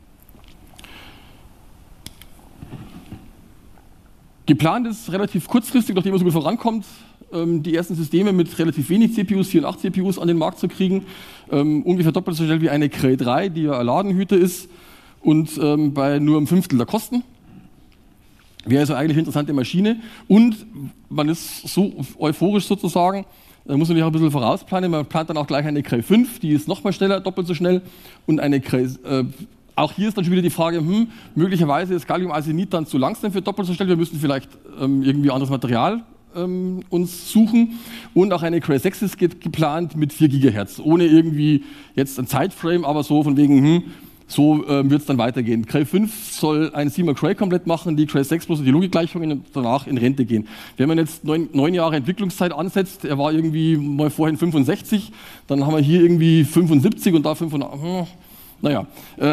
Geplant ist relativ kurzfristig, nachdem man so gut vorankommt, die ersten Systeme mit relativ wenig CPUs, 4 und 8 CPUs an den Markt zu kriegen. Ungefähr doppelt so schnell wie eine Cray 3, die ja ein Ladenhüter ist und bei nur einem Fünftel der Kosten. Wäre also eigentlich eine interessante Maschine und man ist so euphorisch sozusagen, da muss man sich auch ein bisschen vorausplanen. Man plant dann auch gleich eine Cray 5, die ist nochmal schneller, doppelt so schnell und eine Cray auch hier ist dann schon wieder die Frage, möglicherweise ist Gallium Arsenid dann zu langsam für doppelt so schnell, wir müssen vielleicht irgendwie anderes Material uns suchen. Und auch eine Cray 6 ist geplant mit 4 GHz, ohne irgendwie jetzt ein Zeitframe, aber so von wegen, so wird es dann weitergehen. Cray 5 soll ein 7er Cray komplett machen, die Cray 6 bloß die Logikgleichungen und danach in Rente gehen. Wenn man jetzt 9 Jahre Entwicklungszeit ansetzt, er war irgendwie mal vorhin 65, dann haben wir hier irgendwie 75 und da 85, naja.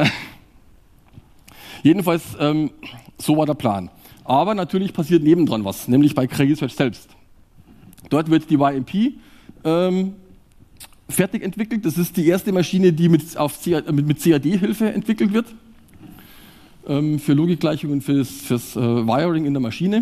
Jedenfalls, so war der Plan. Aber natürlich passiert nebendran was, nämlich bei Cray Research selbst. Dort wird die YMP fertig entwickelt. Das ist die erste Maschine, die mit CAD-Hilfe entwickelt wird. Für Logikgleichungen, fürs Wiring in der Maschine.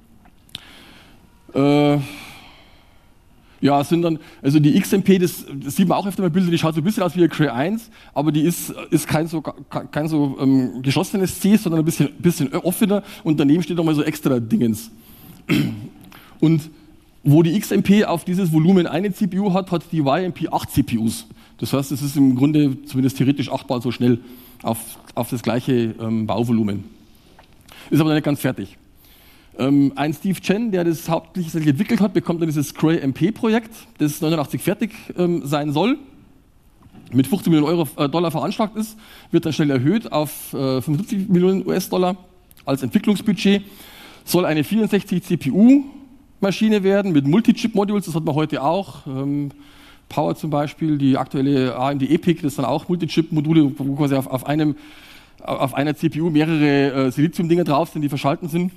Ja, es sind dann, also die XMP, das sieht man auch öfter mal Bilder, die schaut so ein bisschen aus wie eine Cray 1, aber die ist kein so geschlossenes C, sondern ein bisschen offener und daneben steht nochmal so extra Dingens. Und wo die XMP auf dieses Volumen eine CPU hat, hat die YMP 8 CPUs. Das heißt, es ist im Grunde zumindest theoretisch 8-mal so schnell auf das gleiche Bauvolumen. Ist aber noch nicht ganz fertig. Ein Steve Chen, der das hauptsächlich entwickelt hat, bekommt dann dieses Cray MP-Projekt, das 89 fertig sein soll, mit 15 Millionen Dollar veranschlagt ist, wird dann schnell erhöht auf 75 Millionen US-Dollar als Entwicklungsbudget, soll eine 64 CPU-Maschine werden mit Multi-Chip-Modules, das hat man heute auch, Power zum Beispiel, die aktuelle AMD EPIC, das sind auch Multichip-Module, wo quasi auf einer CPU mehrere Silizium-Dinger drauf sind, die verschalten sind.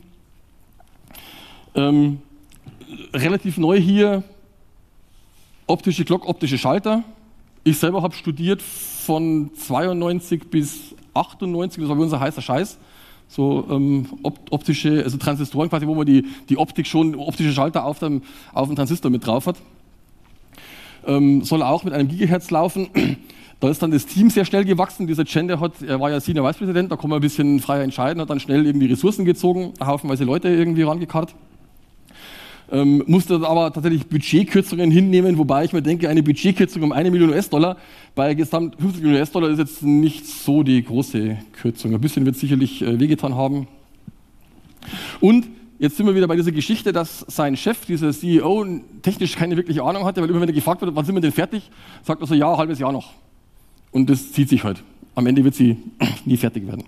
Relativ neu hier, optische Glock, optische Schalter. Ich selber habe studiert von 92 bis 98, das war unser heißer Scheiß. So optische, also Transistoren quasi, wo man die Optik schon, optische Schalter auf dem Transistor mit drauf hat. Soll auch mit einem Gigahertz laufen. Da ist dann das Team sehr schnell gewachsen. Dieser Chen, er war ja Senior Vice President, da kann man ein bisschen freier entscheiden, hat dann schnell irgendwie Ressourcen gezogen, haufenweise Leute irgendwie rangekarrt. Musste aber tatsächlich Budgetkürzungen hinnehmen, wobei ich mir denke, eine Budgetkürzung um 1 Million US-Dollar bei gesamt 50 Millionen US-Dollar ist jetzt nicht so die große Kürzung. Ein bisschen wird es sicherlich wehgetan haben. Und jetzt sind wir wieder bei dieser Geschichte, dass sein Chef, dieser CEO, technisch keine wirkliche Ahnung hatte, weil immer wenn er gefragt wird, wann sind wir denn fertig, sagt er so, ja, ein halbes Jahr noch. Und das zieht sich halt. Am Ende wird sie nie fertig werden.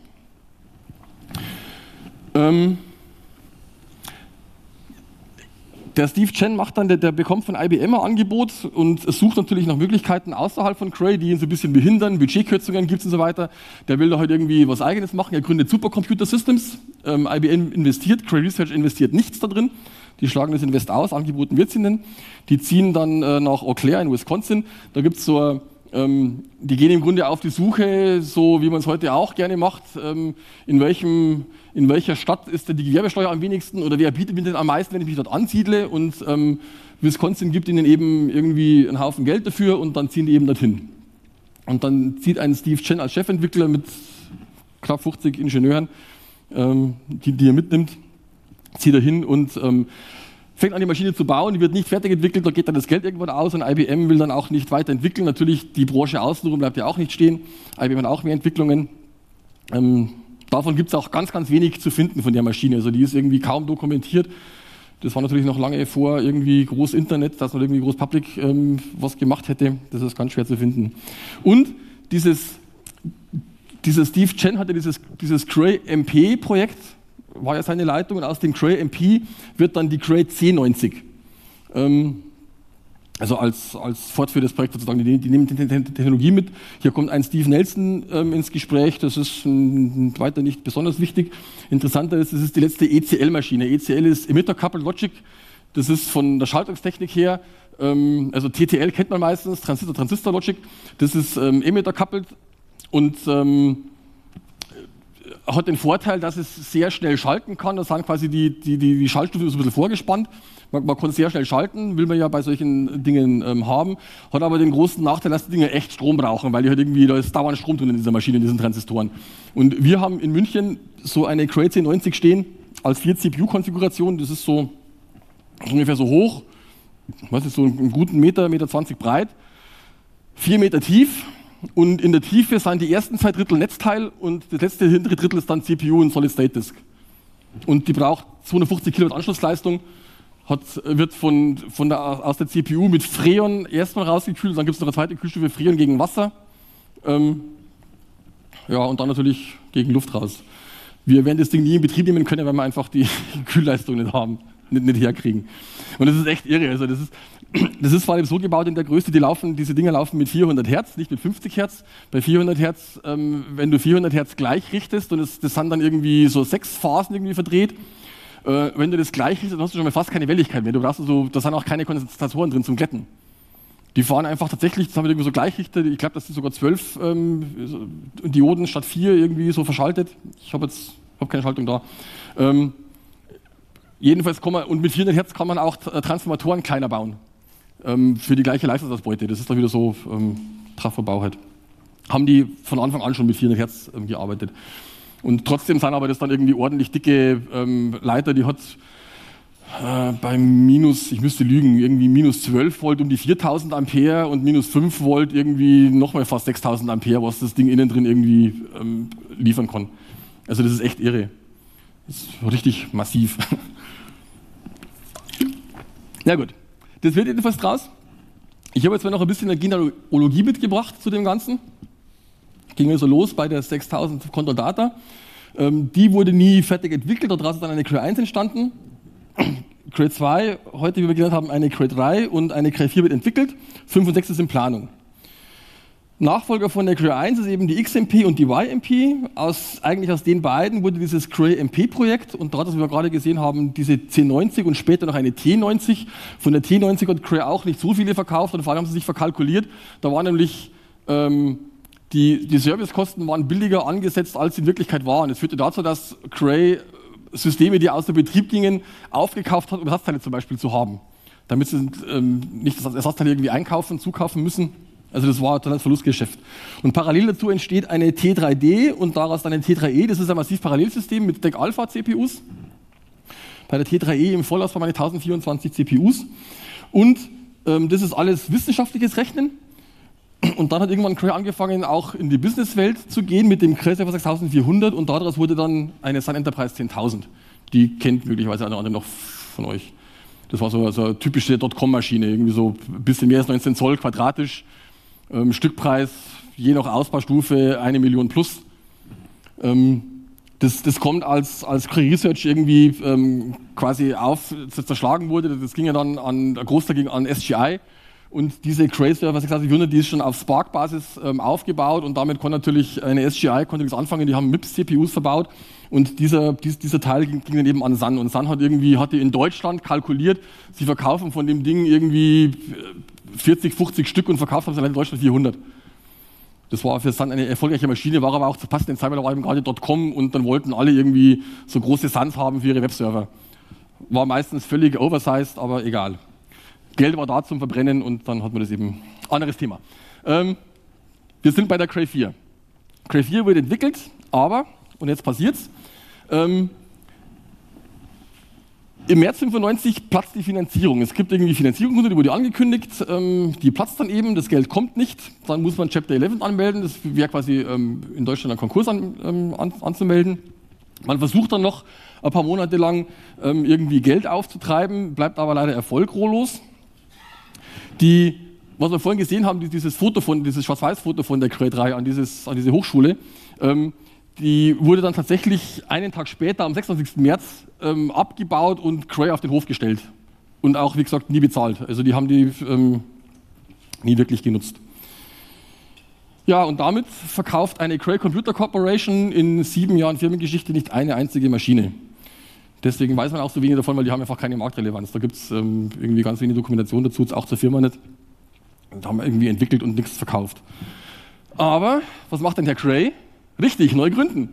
Der Steve Chen macht dann, der bekommt von IBM ein Angebot und sucht natürlich nach Möglichkeiten außerhalb von Cray, die ihn so ein bisschen behindern, Budgetkürzungen gibt es und so weiter. Der will da halt irgendwie was Eigenes machen, er gründet Supercomputer Systems, IBM investiert, Cray Research investiert nichts da drin, die schlagen das Invest aus, angeboten wird es ihnen. Die ziehen dann nach Eau Claire in Wisconsin, da gibt es so die gehen im Grunde auf die Suche, so wie man es heute auch gerne macht, in welcher Stadt ist denn die Gewerbesteuer am wenigsten oder wer bietet mir denn am meisten, wenn ich mich dort ansiedle, und Wisconsin gibt ihnen eben irgendwie einen Haufen Geld dafür und dann ziehen die eben dorthin. Und dann zieht ein Steve Chen als Chefentwickler mit knapp 50 Ingenieuren, die er mitnimmt, zieht er hin und fängt an, die Maschine zu bauen, die wird nicht fertig entwickelt, da geht dann das Geld irgendwann aus und IBM will dann auch nicht weiterentwickeln. Natürlich, die Branche außenrum bleibt ja auch nicht stehen. IBM hat auch mehr Entwicklungen. Davon gibt es auch ganz, ganz wenig zu finden von der Maschine. Also die ist irgendwie kaum dokumentiert. Das war natürlich noch lange vor irgendwie groß Internet, dass man irgendwie groß Public was gemacht hätte. Das ist ganz schwer zu finden. Und dieser Steve Chen hatte dieses Cray MP-Projekt, war ja seine Leitung, und aus dem Cray MP wird dann die Cray C90. Also als fortführendes Projekt sozusagen, die nehmen die Technologie mit. Hier kommt ein Steve Nelson ins Gespräch, das ist weiter nicht besonders wichtig. Interessanter ist, das ist die letzte ECL-Maschine. ECL ist Emitter Coupled Logic, das ist von der Schaltungstechnik her, also TTL kennt man meistens, Transistor Logic, das ist Emitter Coupled und hat den Vorteil, dass es sehr schnell schalten kann. Da sind quasi die Schaltstufen so ein bisschen vorgespannt. Man kann sehr schnell schalten, will man ja bei solchen Dingen haben. Hat aber den großen Nachteil, dass die Dinge echt Strom brauchen, weil da ist dauernd Strom drin in dieser Maschine, in diesen Transistoren. Und wir haben in München so eine Cray C90 stehen, als 4 CPU-Konfiguration. Das ist so ungefähr so hoch, was ist so einen guten Meter 20 breit, 4 Meter tief. Und in der Tiefe sind die ersten 2 Drittel Netzteil und das letzte hintere Drittel ist dann CPU und Solid State Disk. Und die braucht 250 Kilowatt Anschlussleistung, wird aus der CPU mit Freon erstmal rausgekühlt, dann gibt es noch eine zweite Kühlstufe, Freon gegen Wasser. Und dann natürlich gegen Luft raus. Wir werden das Ding nie in Betrieb nehmen können, weil wir einfach die Kühlleistung nicht haben, nicht herkriegen. Und das ist echt irre. Also das ist vor allem so gebaut in der Größe, diese Dinger laufen mit 400 Hertz, nicht mit 50 Hertz. Bei 400 Hertz, wenn du 400 Hertz gleich richtest, und das sind dann irgendwie so 6 Phasen irgendwie verdreht, wenn du das gleich richtest, dann hast du schon mal fast keine Welligkeit mehr. Da sind auch keine Kondensatoren drin zum Glätten. Die fahren einfach tatsächlich, das haben wir irgendwie so Gleichrichter, ich glaube, das sind sogar 12 Dioden statt 4 irgendwie so verschaltet. Ich habe keine Schaltung da. Jedenfalls und mit 400 Hertz kann man auch Transformatoren kleiner bauen. Für die gleiche Leistungsausbeute. Das ist dann wieder so Trafobau halt. Haben die von Anfang an schon mit 400 Hertz gearbeitet. Und trotzdem sind aber das dann irgendwie ordentlich dicke Leiter, die hat bei ich müsste lügen, irgendwie minus 12 Volt um die 4000 Ampere und minus 5 Volt irgendwie nochmal fast 6000 Ampere, was das Ding innen drin irgendwie liefern kann. Also das ist echt irre. Das ist richtig massiv. Ja gut, das wird jedenfalls draus. Ich habe jetzt mal noch ein bisschen eine Genealogie mitgebracht zu dem Ganzen. Ging also los bei der 6000 Control Data. Die wurde nie fertig entwickelt, daraus ist dann eine Cray 1 entstanden. Cray 2, heute, wie wir gelernt haben, eine Cray 3 und eine Cray 4 wird entwickelt. 5 und 6 ist in Planung. Nachfolger von der Cray 1 ist eben die XMP und die YMP. Eigentlich aus den beiden wurde dieses Cray MP-Projekt und dort, was wir gerade gesehen haben, diese C90 und später noch eine T90. Von der T90 hat Cray auch nicht so viele verkauft und vor allem haben sie sich verkalkuliert. Da war nämlich die Servicekosten waren billiger angesetzt, als sie in Wirklichkeit waren. Es führte dazu, dass Cray Systeme, die außer Betrieb gingen, aufgekauft hat, um Ersatzteile zum Beispiel zu haben. Damit sie nicht das Ersatzteil irgendwie einkaufen, zukaufen müssen. Also das war dann das Verlustgeschäft. Und parallel dazu entsteht eine T3D und daraus dann eine T3E. Das ist ein massiv Parallelsystem mit DEC Alpha CPUs. Bei der T3E im Vollausbau meine 1024 CPUs. Und das ist alles wissenschaftliches Rechnen. Und dann hat irgendwann Cray angefangen, auch in die Businesswelt zu gehen mit dem Cray Server 6400 und daraus wurde dann eine Sun Enterprise 10.000. Die kennt möglicherweise einer andere noch von euch. Das war so eine typische Dotcom-Maschine, irgendwie so ein bisschen mehr als 19 Zoll quadratisch. Stückpreis, je nach Ausbaustufe 1 Million plus. Das kommt als Cray Research irgendwie quasi zerschlagen wurde. Das ging ja dann der Großteil ging an SGI. Und diese Cray Server 6400, die ist schon auf Spark-Basis aufgebaut und damit konnte natürlich eine SGI nichts anfangen. Die haben MIPS-CPUs verbaut und dieser Teil ging dann eben an Sun. Und Sun hatte in Deutschland kalkuliert, sie verkaufen von dem Ding irgendwie 40, 50 Stück und verkauft haben sie in Deutschland 400. Das war für Sun eine erfolgreiche Maschine, war aber auch zu passenden Zeit, weil da war eben gerade .com und dann wollten alle irgendwie so große Suns haben für ihre Webserver. War meistens völlig oversized, aber egal. Geld war da zum Verbrennen und dann hat man das eben. Anderes Thema. Wir sind bei der Cray 4. Cray 4 wird entwickelt, aber, und jetzt passiert's, im März 95 platzt die Finanzierung. Es gibt irgendwie Finanzierungsrunde, die wurde angekündigt, die platzt dann eben, das Geld kommt nicht, dann muss man Chapter 11 anmelden, das wäre quasi in Deutschland ein Konkurs anzumelden. Man versucht dann noch ein paar Monate lang irgendwie Geld aufzutreiben, bleibt aber leider erfolglos. Was wir vorhin gesehen haben, dieses Schwarz-Weiß-Foto von der Cray 3 an diese Hochschule, die wurde dann tatsächlich einen Tag später, am 26. März, abgebaut und Cray auf den Hof gestellt. Und auch, wie gesagt, nie bezahlt. Also die haben die nie wirklich genutzt. Ja, und damit verkauft eine Cray Computer Corporation in 7 Jahren Firmengeschichte nicht eine einzige Maschine. Deswegen weiß man auch so wenig davon, weil die haben einfach keine Marktrelevanz. Da gibt es irgendwie ganz wenig Dokumentation dazu, auch zur Firma nicht. Und haben irgendwie entwickelt und nichts verkauft. Aber, was macht denn Herr Cray? Richtig, neu gründen.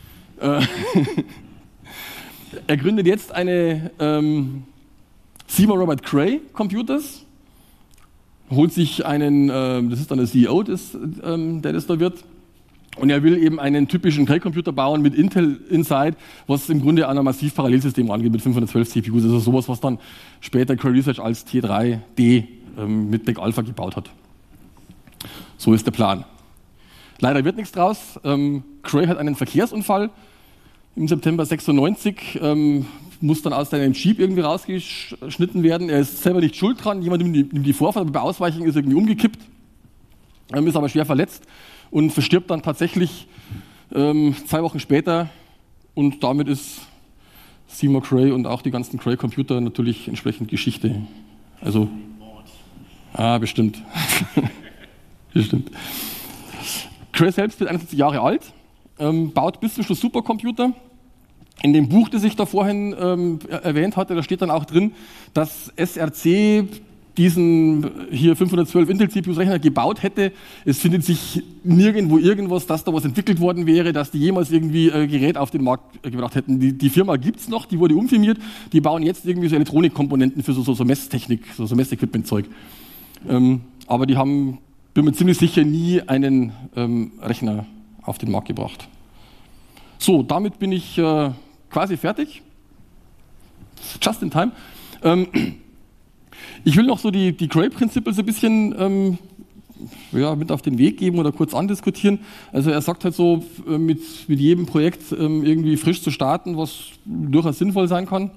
Er gründet jetzt eine Seymour Robert Cray Computers, holt sich einen, das ist dann der CEO, der das da wird, und er will eben einen typischen Cray-Computer bauen mit Intel Inside, was im Grunde an ein massiv Parallelsystem angeht mit 512 CPUs, also sowas, was dann später Cray Research als T3D mit DEC Alpha gebaut hat. So ist der Plan. Leider wird nichts draus. Cray hat einen Verkehrsunfall im September 96, muss dann aus seinem Jeep irgendwie rausgeschnitten werden. Er ist selber nicht schuld dran, jemand nimmt die Vorfahrt, aber bei Ausweichen ist er irgendwie umgekippt, ist aber schwer verletzt und verstirbt dann tatsächlich 2 Wochen später und damit ist Seymour Cray und auch die ganzen Cray-Computer natürlich entsprechend Geschichte. Also, bestimmt. Bestimmt. Cray selbst wird 71 Jahre alt, baut bis zum Schluss Supercomputer. In dem Buch, das ich da vorhin erwähnt hatte, da steht dann auch drin, dass SRC diesen hier 512 Intel-CPUs-Rechner gebaut hätte. Es findet sich nirgendwo irgendwas, dass da was entwickelt worden wäre, dass die jemals irgendwie Gerät auf den Markt gebracht hätten. Die Firma gibt es noch, die wurde umfirmiert, die bauen jetzt irgendwie so Elektronikkomponenten für so Messtechnik, so Messequipment-Zeug. Aber die haben, bin mir ziemlich sicher, nie einen Rechner auf den Markt gebracht. So, damit bin ich quasi fertig. Just in time. Ich will noch so die Cray-Principles ein bisschen mit auf den Weg geben oder kurz andiskutieren. Also er sagt halt so, mit jedem Projekt irgendwie frisch zu starten, was durchaus sinnvoll sein kann.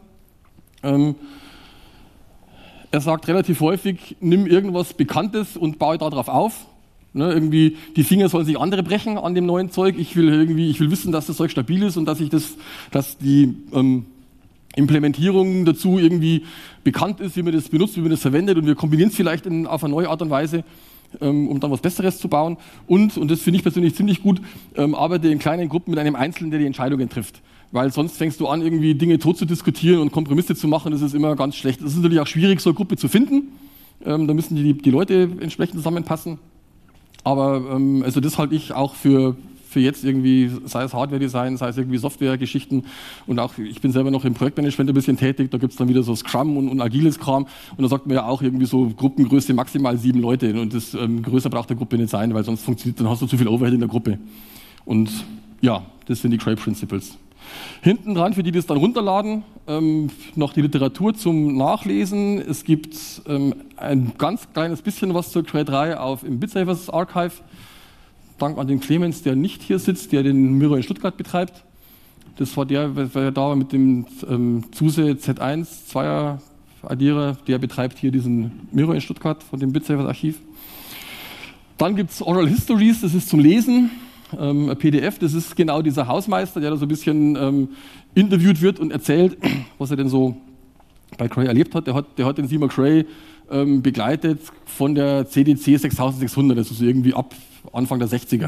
Er sagt relativ häufig, nimm irgendwas Bekanntes und baue darauf auf. Ne, irgendwie die Finger sollen sich andere brechen an dem neuen Zeug. Ich will wissen, dass das Zeug stabil ist und dass die Implementierung dazu irgendwie bekannt ist, wie man das benutzt, wie man das verwendet und wir kombinieren es vielleicht auf eine neue Art und Weise, um dann was Besseres zu bauen. Und das finde ich persönlich ziemlich gut, arbeite in kleinen Gruppen mit einem Einzelnen, der die Entscheidungen trifft. Weil sonst fängst du an, irgendwie Dinge tot zu diskutieren und Kompromisse zu machen, das ist immer ganz schlecht. Es ist natürlich auch schwierig, so eine Gruppe zu finden. Da müssen die Leute entsprechend zusammenpassen. Aber also das halte ich auch für jetzt irgendwie, sei es Hardware-Design, sei es irgendwie Software-Geschichten und auch, ich bin selber noch im Projektmanagement ein bisschen tätig, da gibt es dann wieder so Scrum und agiles Kram und da sagt man ja auch irgendwie so Gruppengröße maximal 7 Leute und das größer braucht der Gruppe nicht sein, weil sonst funktioniert, dann hast du zu viel Overhead in der Gruppe. Und ja, das sind die Cray Principles. Hinten dran, für die das dann runterladen, noch die Literatur zum Nachlesen. Es gibt ein ganz kleines bisschen was zur Cray 3 im BitSavers Archive. Dank an den Clemens, der nicht hier sitzt, der den Miro in Stuttgart betreibt. Das war der da mit dem SUSE Z1 2er Addierer, der betreibt hier diesen Miro in Stuttgart von dem BitSavers Archiv. Dann gibt es Oral Histories, das ist zum Lesen. Ein PDF, das ist genau dieser Hausmeister, der da so ein bisschen interviewt wird und erzählt, was er denn so bei Cray erlebt hat. Der hat den Seymour Cray begleitet von der CDC 6600, das ist irgendwie ab Anfang der 60er,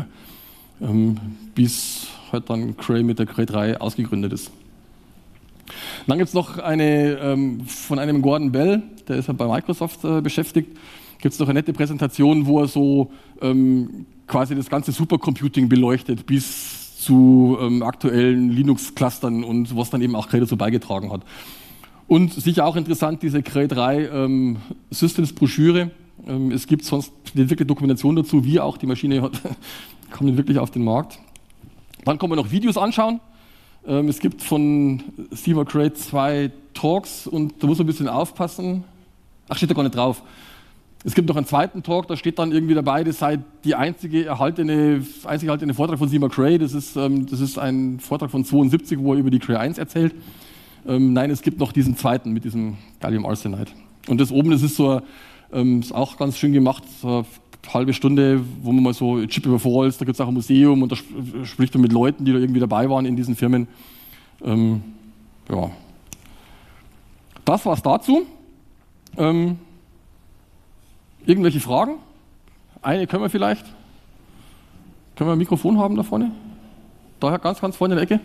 bis halt dann Cray mit der Cray 3 ausgegründet ist. Dann gibt es noch eine von einem Gordon Bell, der ist ja bei Microsoft beschäftigt, gibt es noch eine nette Präsentation, wo er so quasi das ganze Supercomputing beleuchtet, bis zu aktuellen Linux-Clustern und was dann eben auch Cray dazu beigetragen hat. Und sicher auch interessant, diese Cray 3 Systems-Broschüre. Es gibt sonst eine wirkliche Dokumentation dazu, wie auch die Maschine hat, kam nicht wirklich auf den Markt. Dann kann man noch Videos anschauen. Es gibt von Seymour Cray 2 Talks und da muss man ein bisschen aufpassen. Ach, steht da gar nicht drauf. Es gibt noch einen zweiten Talk, da steht dann irgendwie dabei, das sei die einzige erhaltene Vortrag von Seymour Cray. Das ist ein Vortrag von 72, wo er über die Cray 1 erzählt. Nein, es gibt noch diesen zweiten mit diesem Gallium Arsenide. Und das oben, das ist so, ist auch ganz schön gemacht, so eine halbe Stunde, wo man mal so Chip über Falls, da gibt es auch ein Museum und da spricht man mit Leuten, die da irgendwie dabei waren in diesen Firmen. Ja. Das war's dazu. Irgendwelche Fragen? Eine können wir vielleicht. Können wir ein Mikrofon haben da vorne? Daher ganz vorne in der Ecke.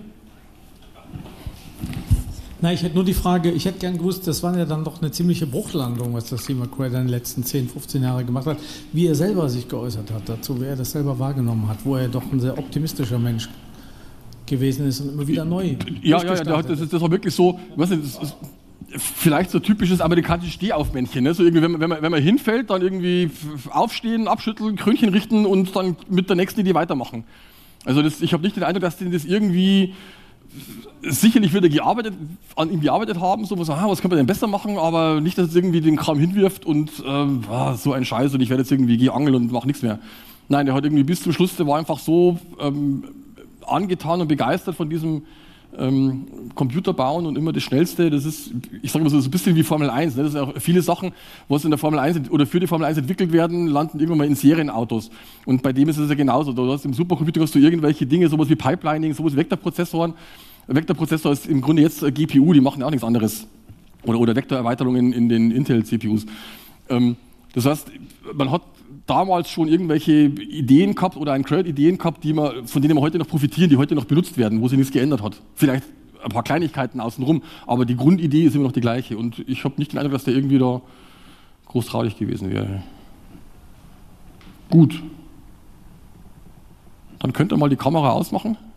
Na, ich hätte nur die Frage, ich hätte gern gewusst, das war ja dann doch eine ziemliche Bruchlandung, was das Seymour Cray in den letzten 10, 15 Jahren gemacht hat, wie er selber sich geäußert hat dazu, wie er das selber wahrgenommen hat, wo er doch ein sehr optimistischer Mensch gewesen ist und immer wieder neu. Ja, das war wirklich so, weiß nicht, das ist vielleicht so typisches amerikanisches Stehaufmännchen, ne? So irgendwie, wenn man hinfällt, dann irgendwie aufstehen, abschütteln, Krönchen richten und dann mit der nächsten Idee weitermachen. Also ich habe nicht den Eindruck, dass die das irgendwie sicherlich wird er an ihm gearbeitet haben, so was können wir denn besser machen, aber nicht, dass es irgendwie den Kram hinwirft und so ein Scheiß und ich werde jetzt irgendwie gehe angeln und mache nichts mehr. Nein, der hat irgendwie bis zum Schluss, der war einfach so angetan und begeistert von diesem Computer bauen und immer das Schnellste. Das ist, ich sage mal so, das ist ein bisschen wie Formel 1. Ne? Das sind auch viele Sachen, was in der Formel 1 oder für die Formel 1 entwickelt werden, landen irgendwann mal in Serienautos. Und bei dem ist es ja genauso. Du hast im Supercomputer hast du irgendwelche Dinge, sowas wie Pipelining, sowas wie Vektorprozessoren. Vektorprozessor ist im Grunde jetzt GPU, die machen ja auch nichts anderes. Oder Vektorerweiterungen in den Intel-CPUs. Das heißt, man hat damals schon irgendwelche Ideen gehabt oder ein Cray-Ideen gehabt, von denen wir heute noch profitieren, die heute noch benutzt werden, wo sich nichts geändert hat. Vielleicht ein paar Kleinigkeiten außenrum, aber die Grundidee ist immer noch die gleiche. Und ich habe nicht den Eindruck, dass der irgendwie da groß traurig gewesen wäre. Gut. Dann könnt ihr mal die Kamera ausmachen.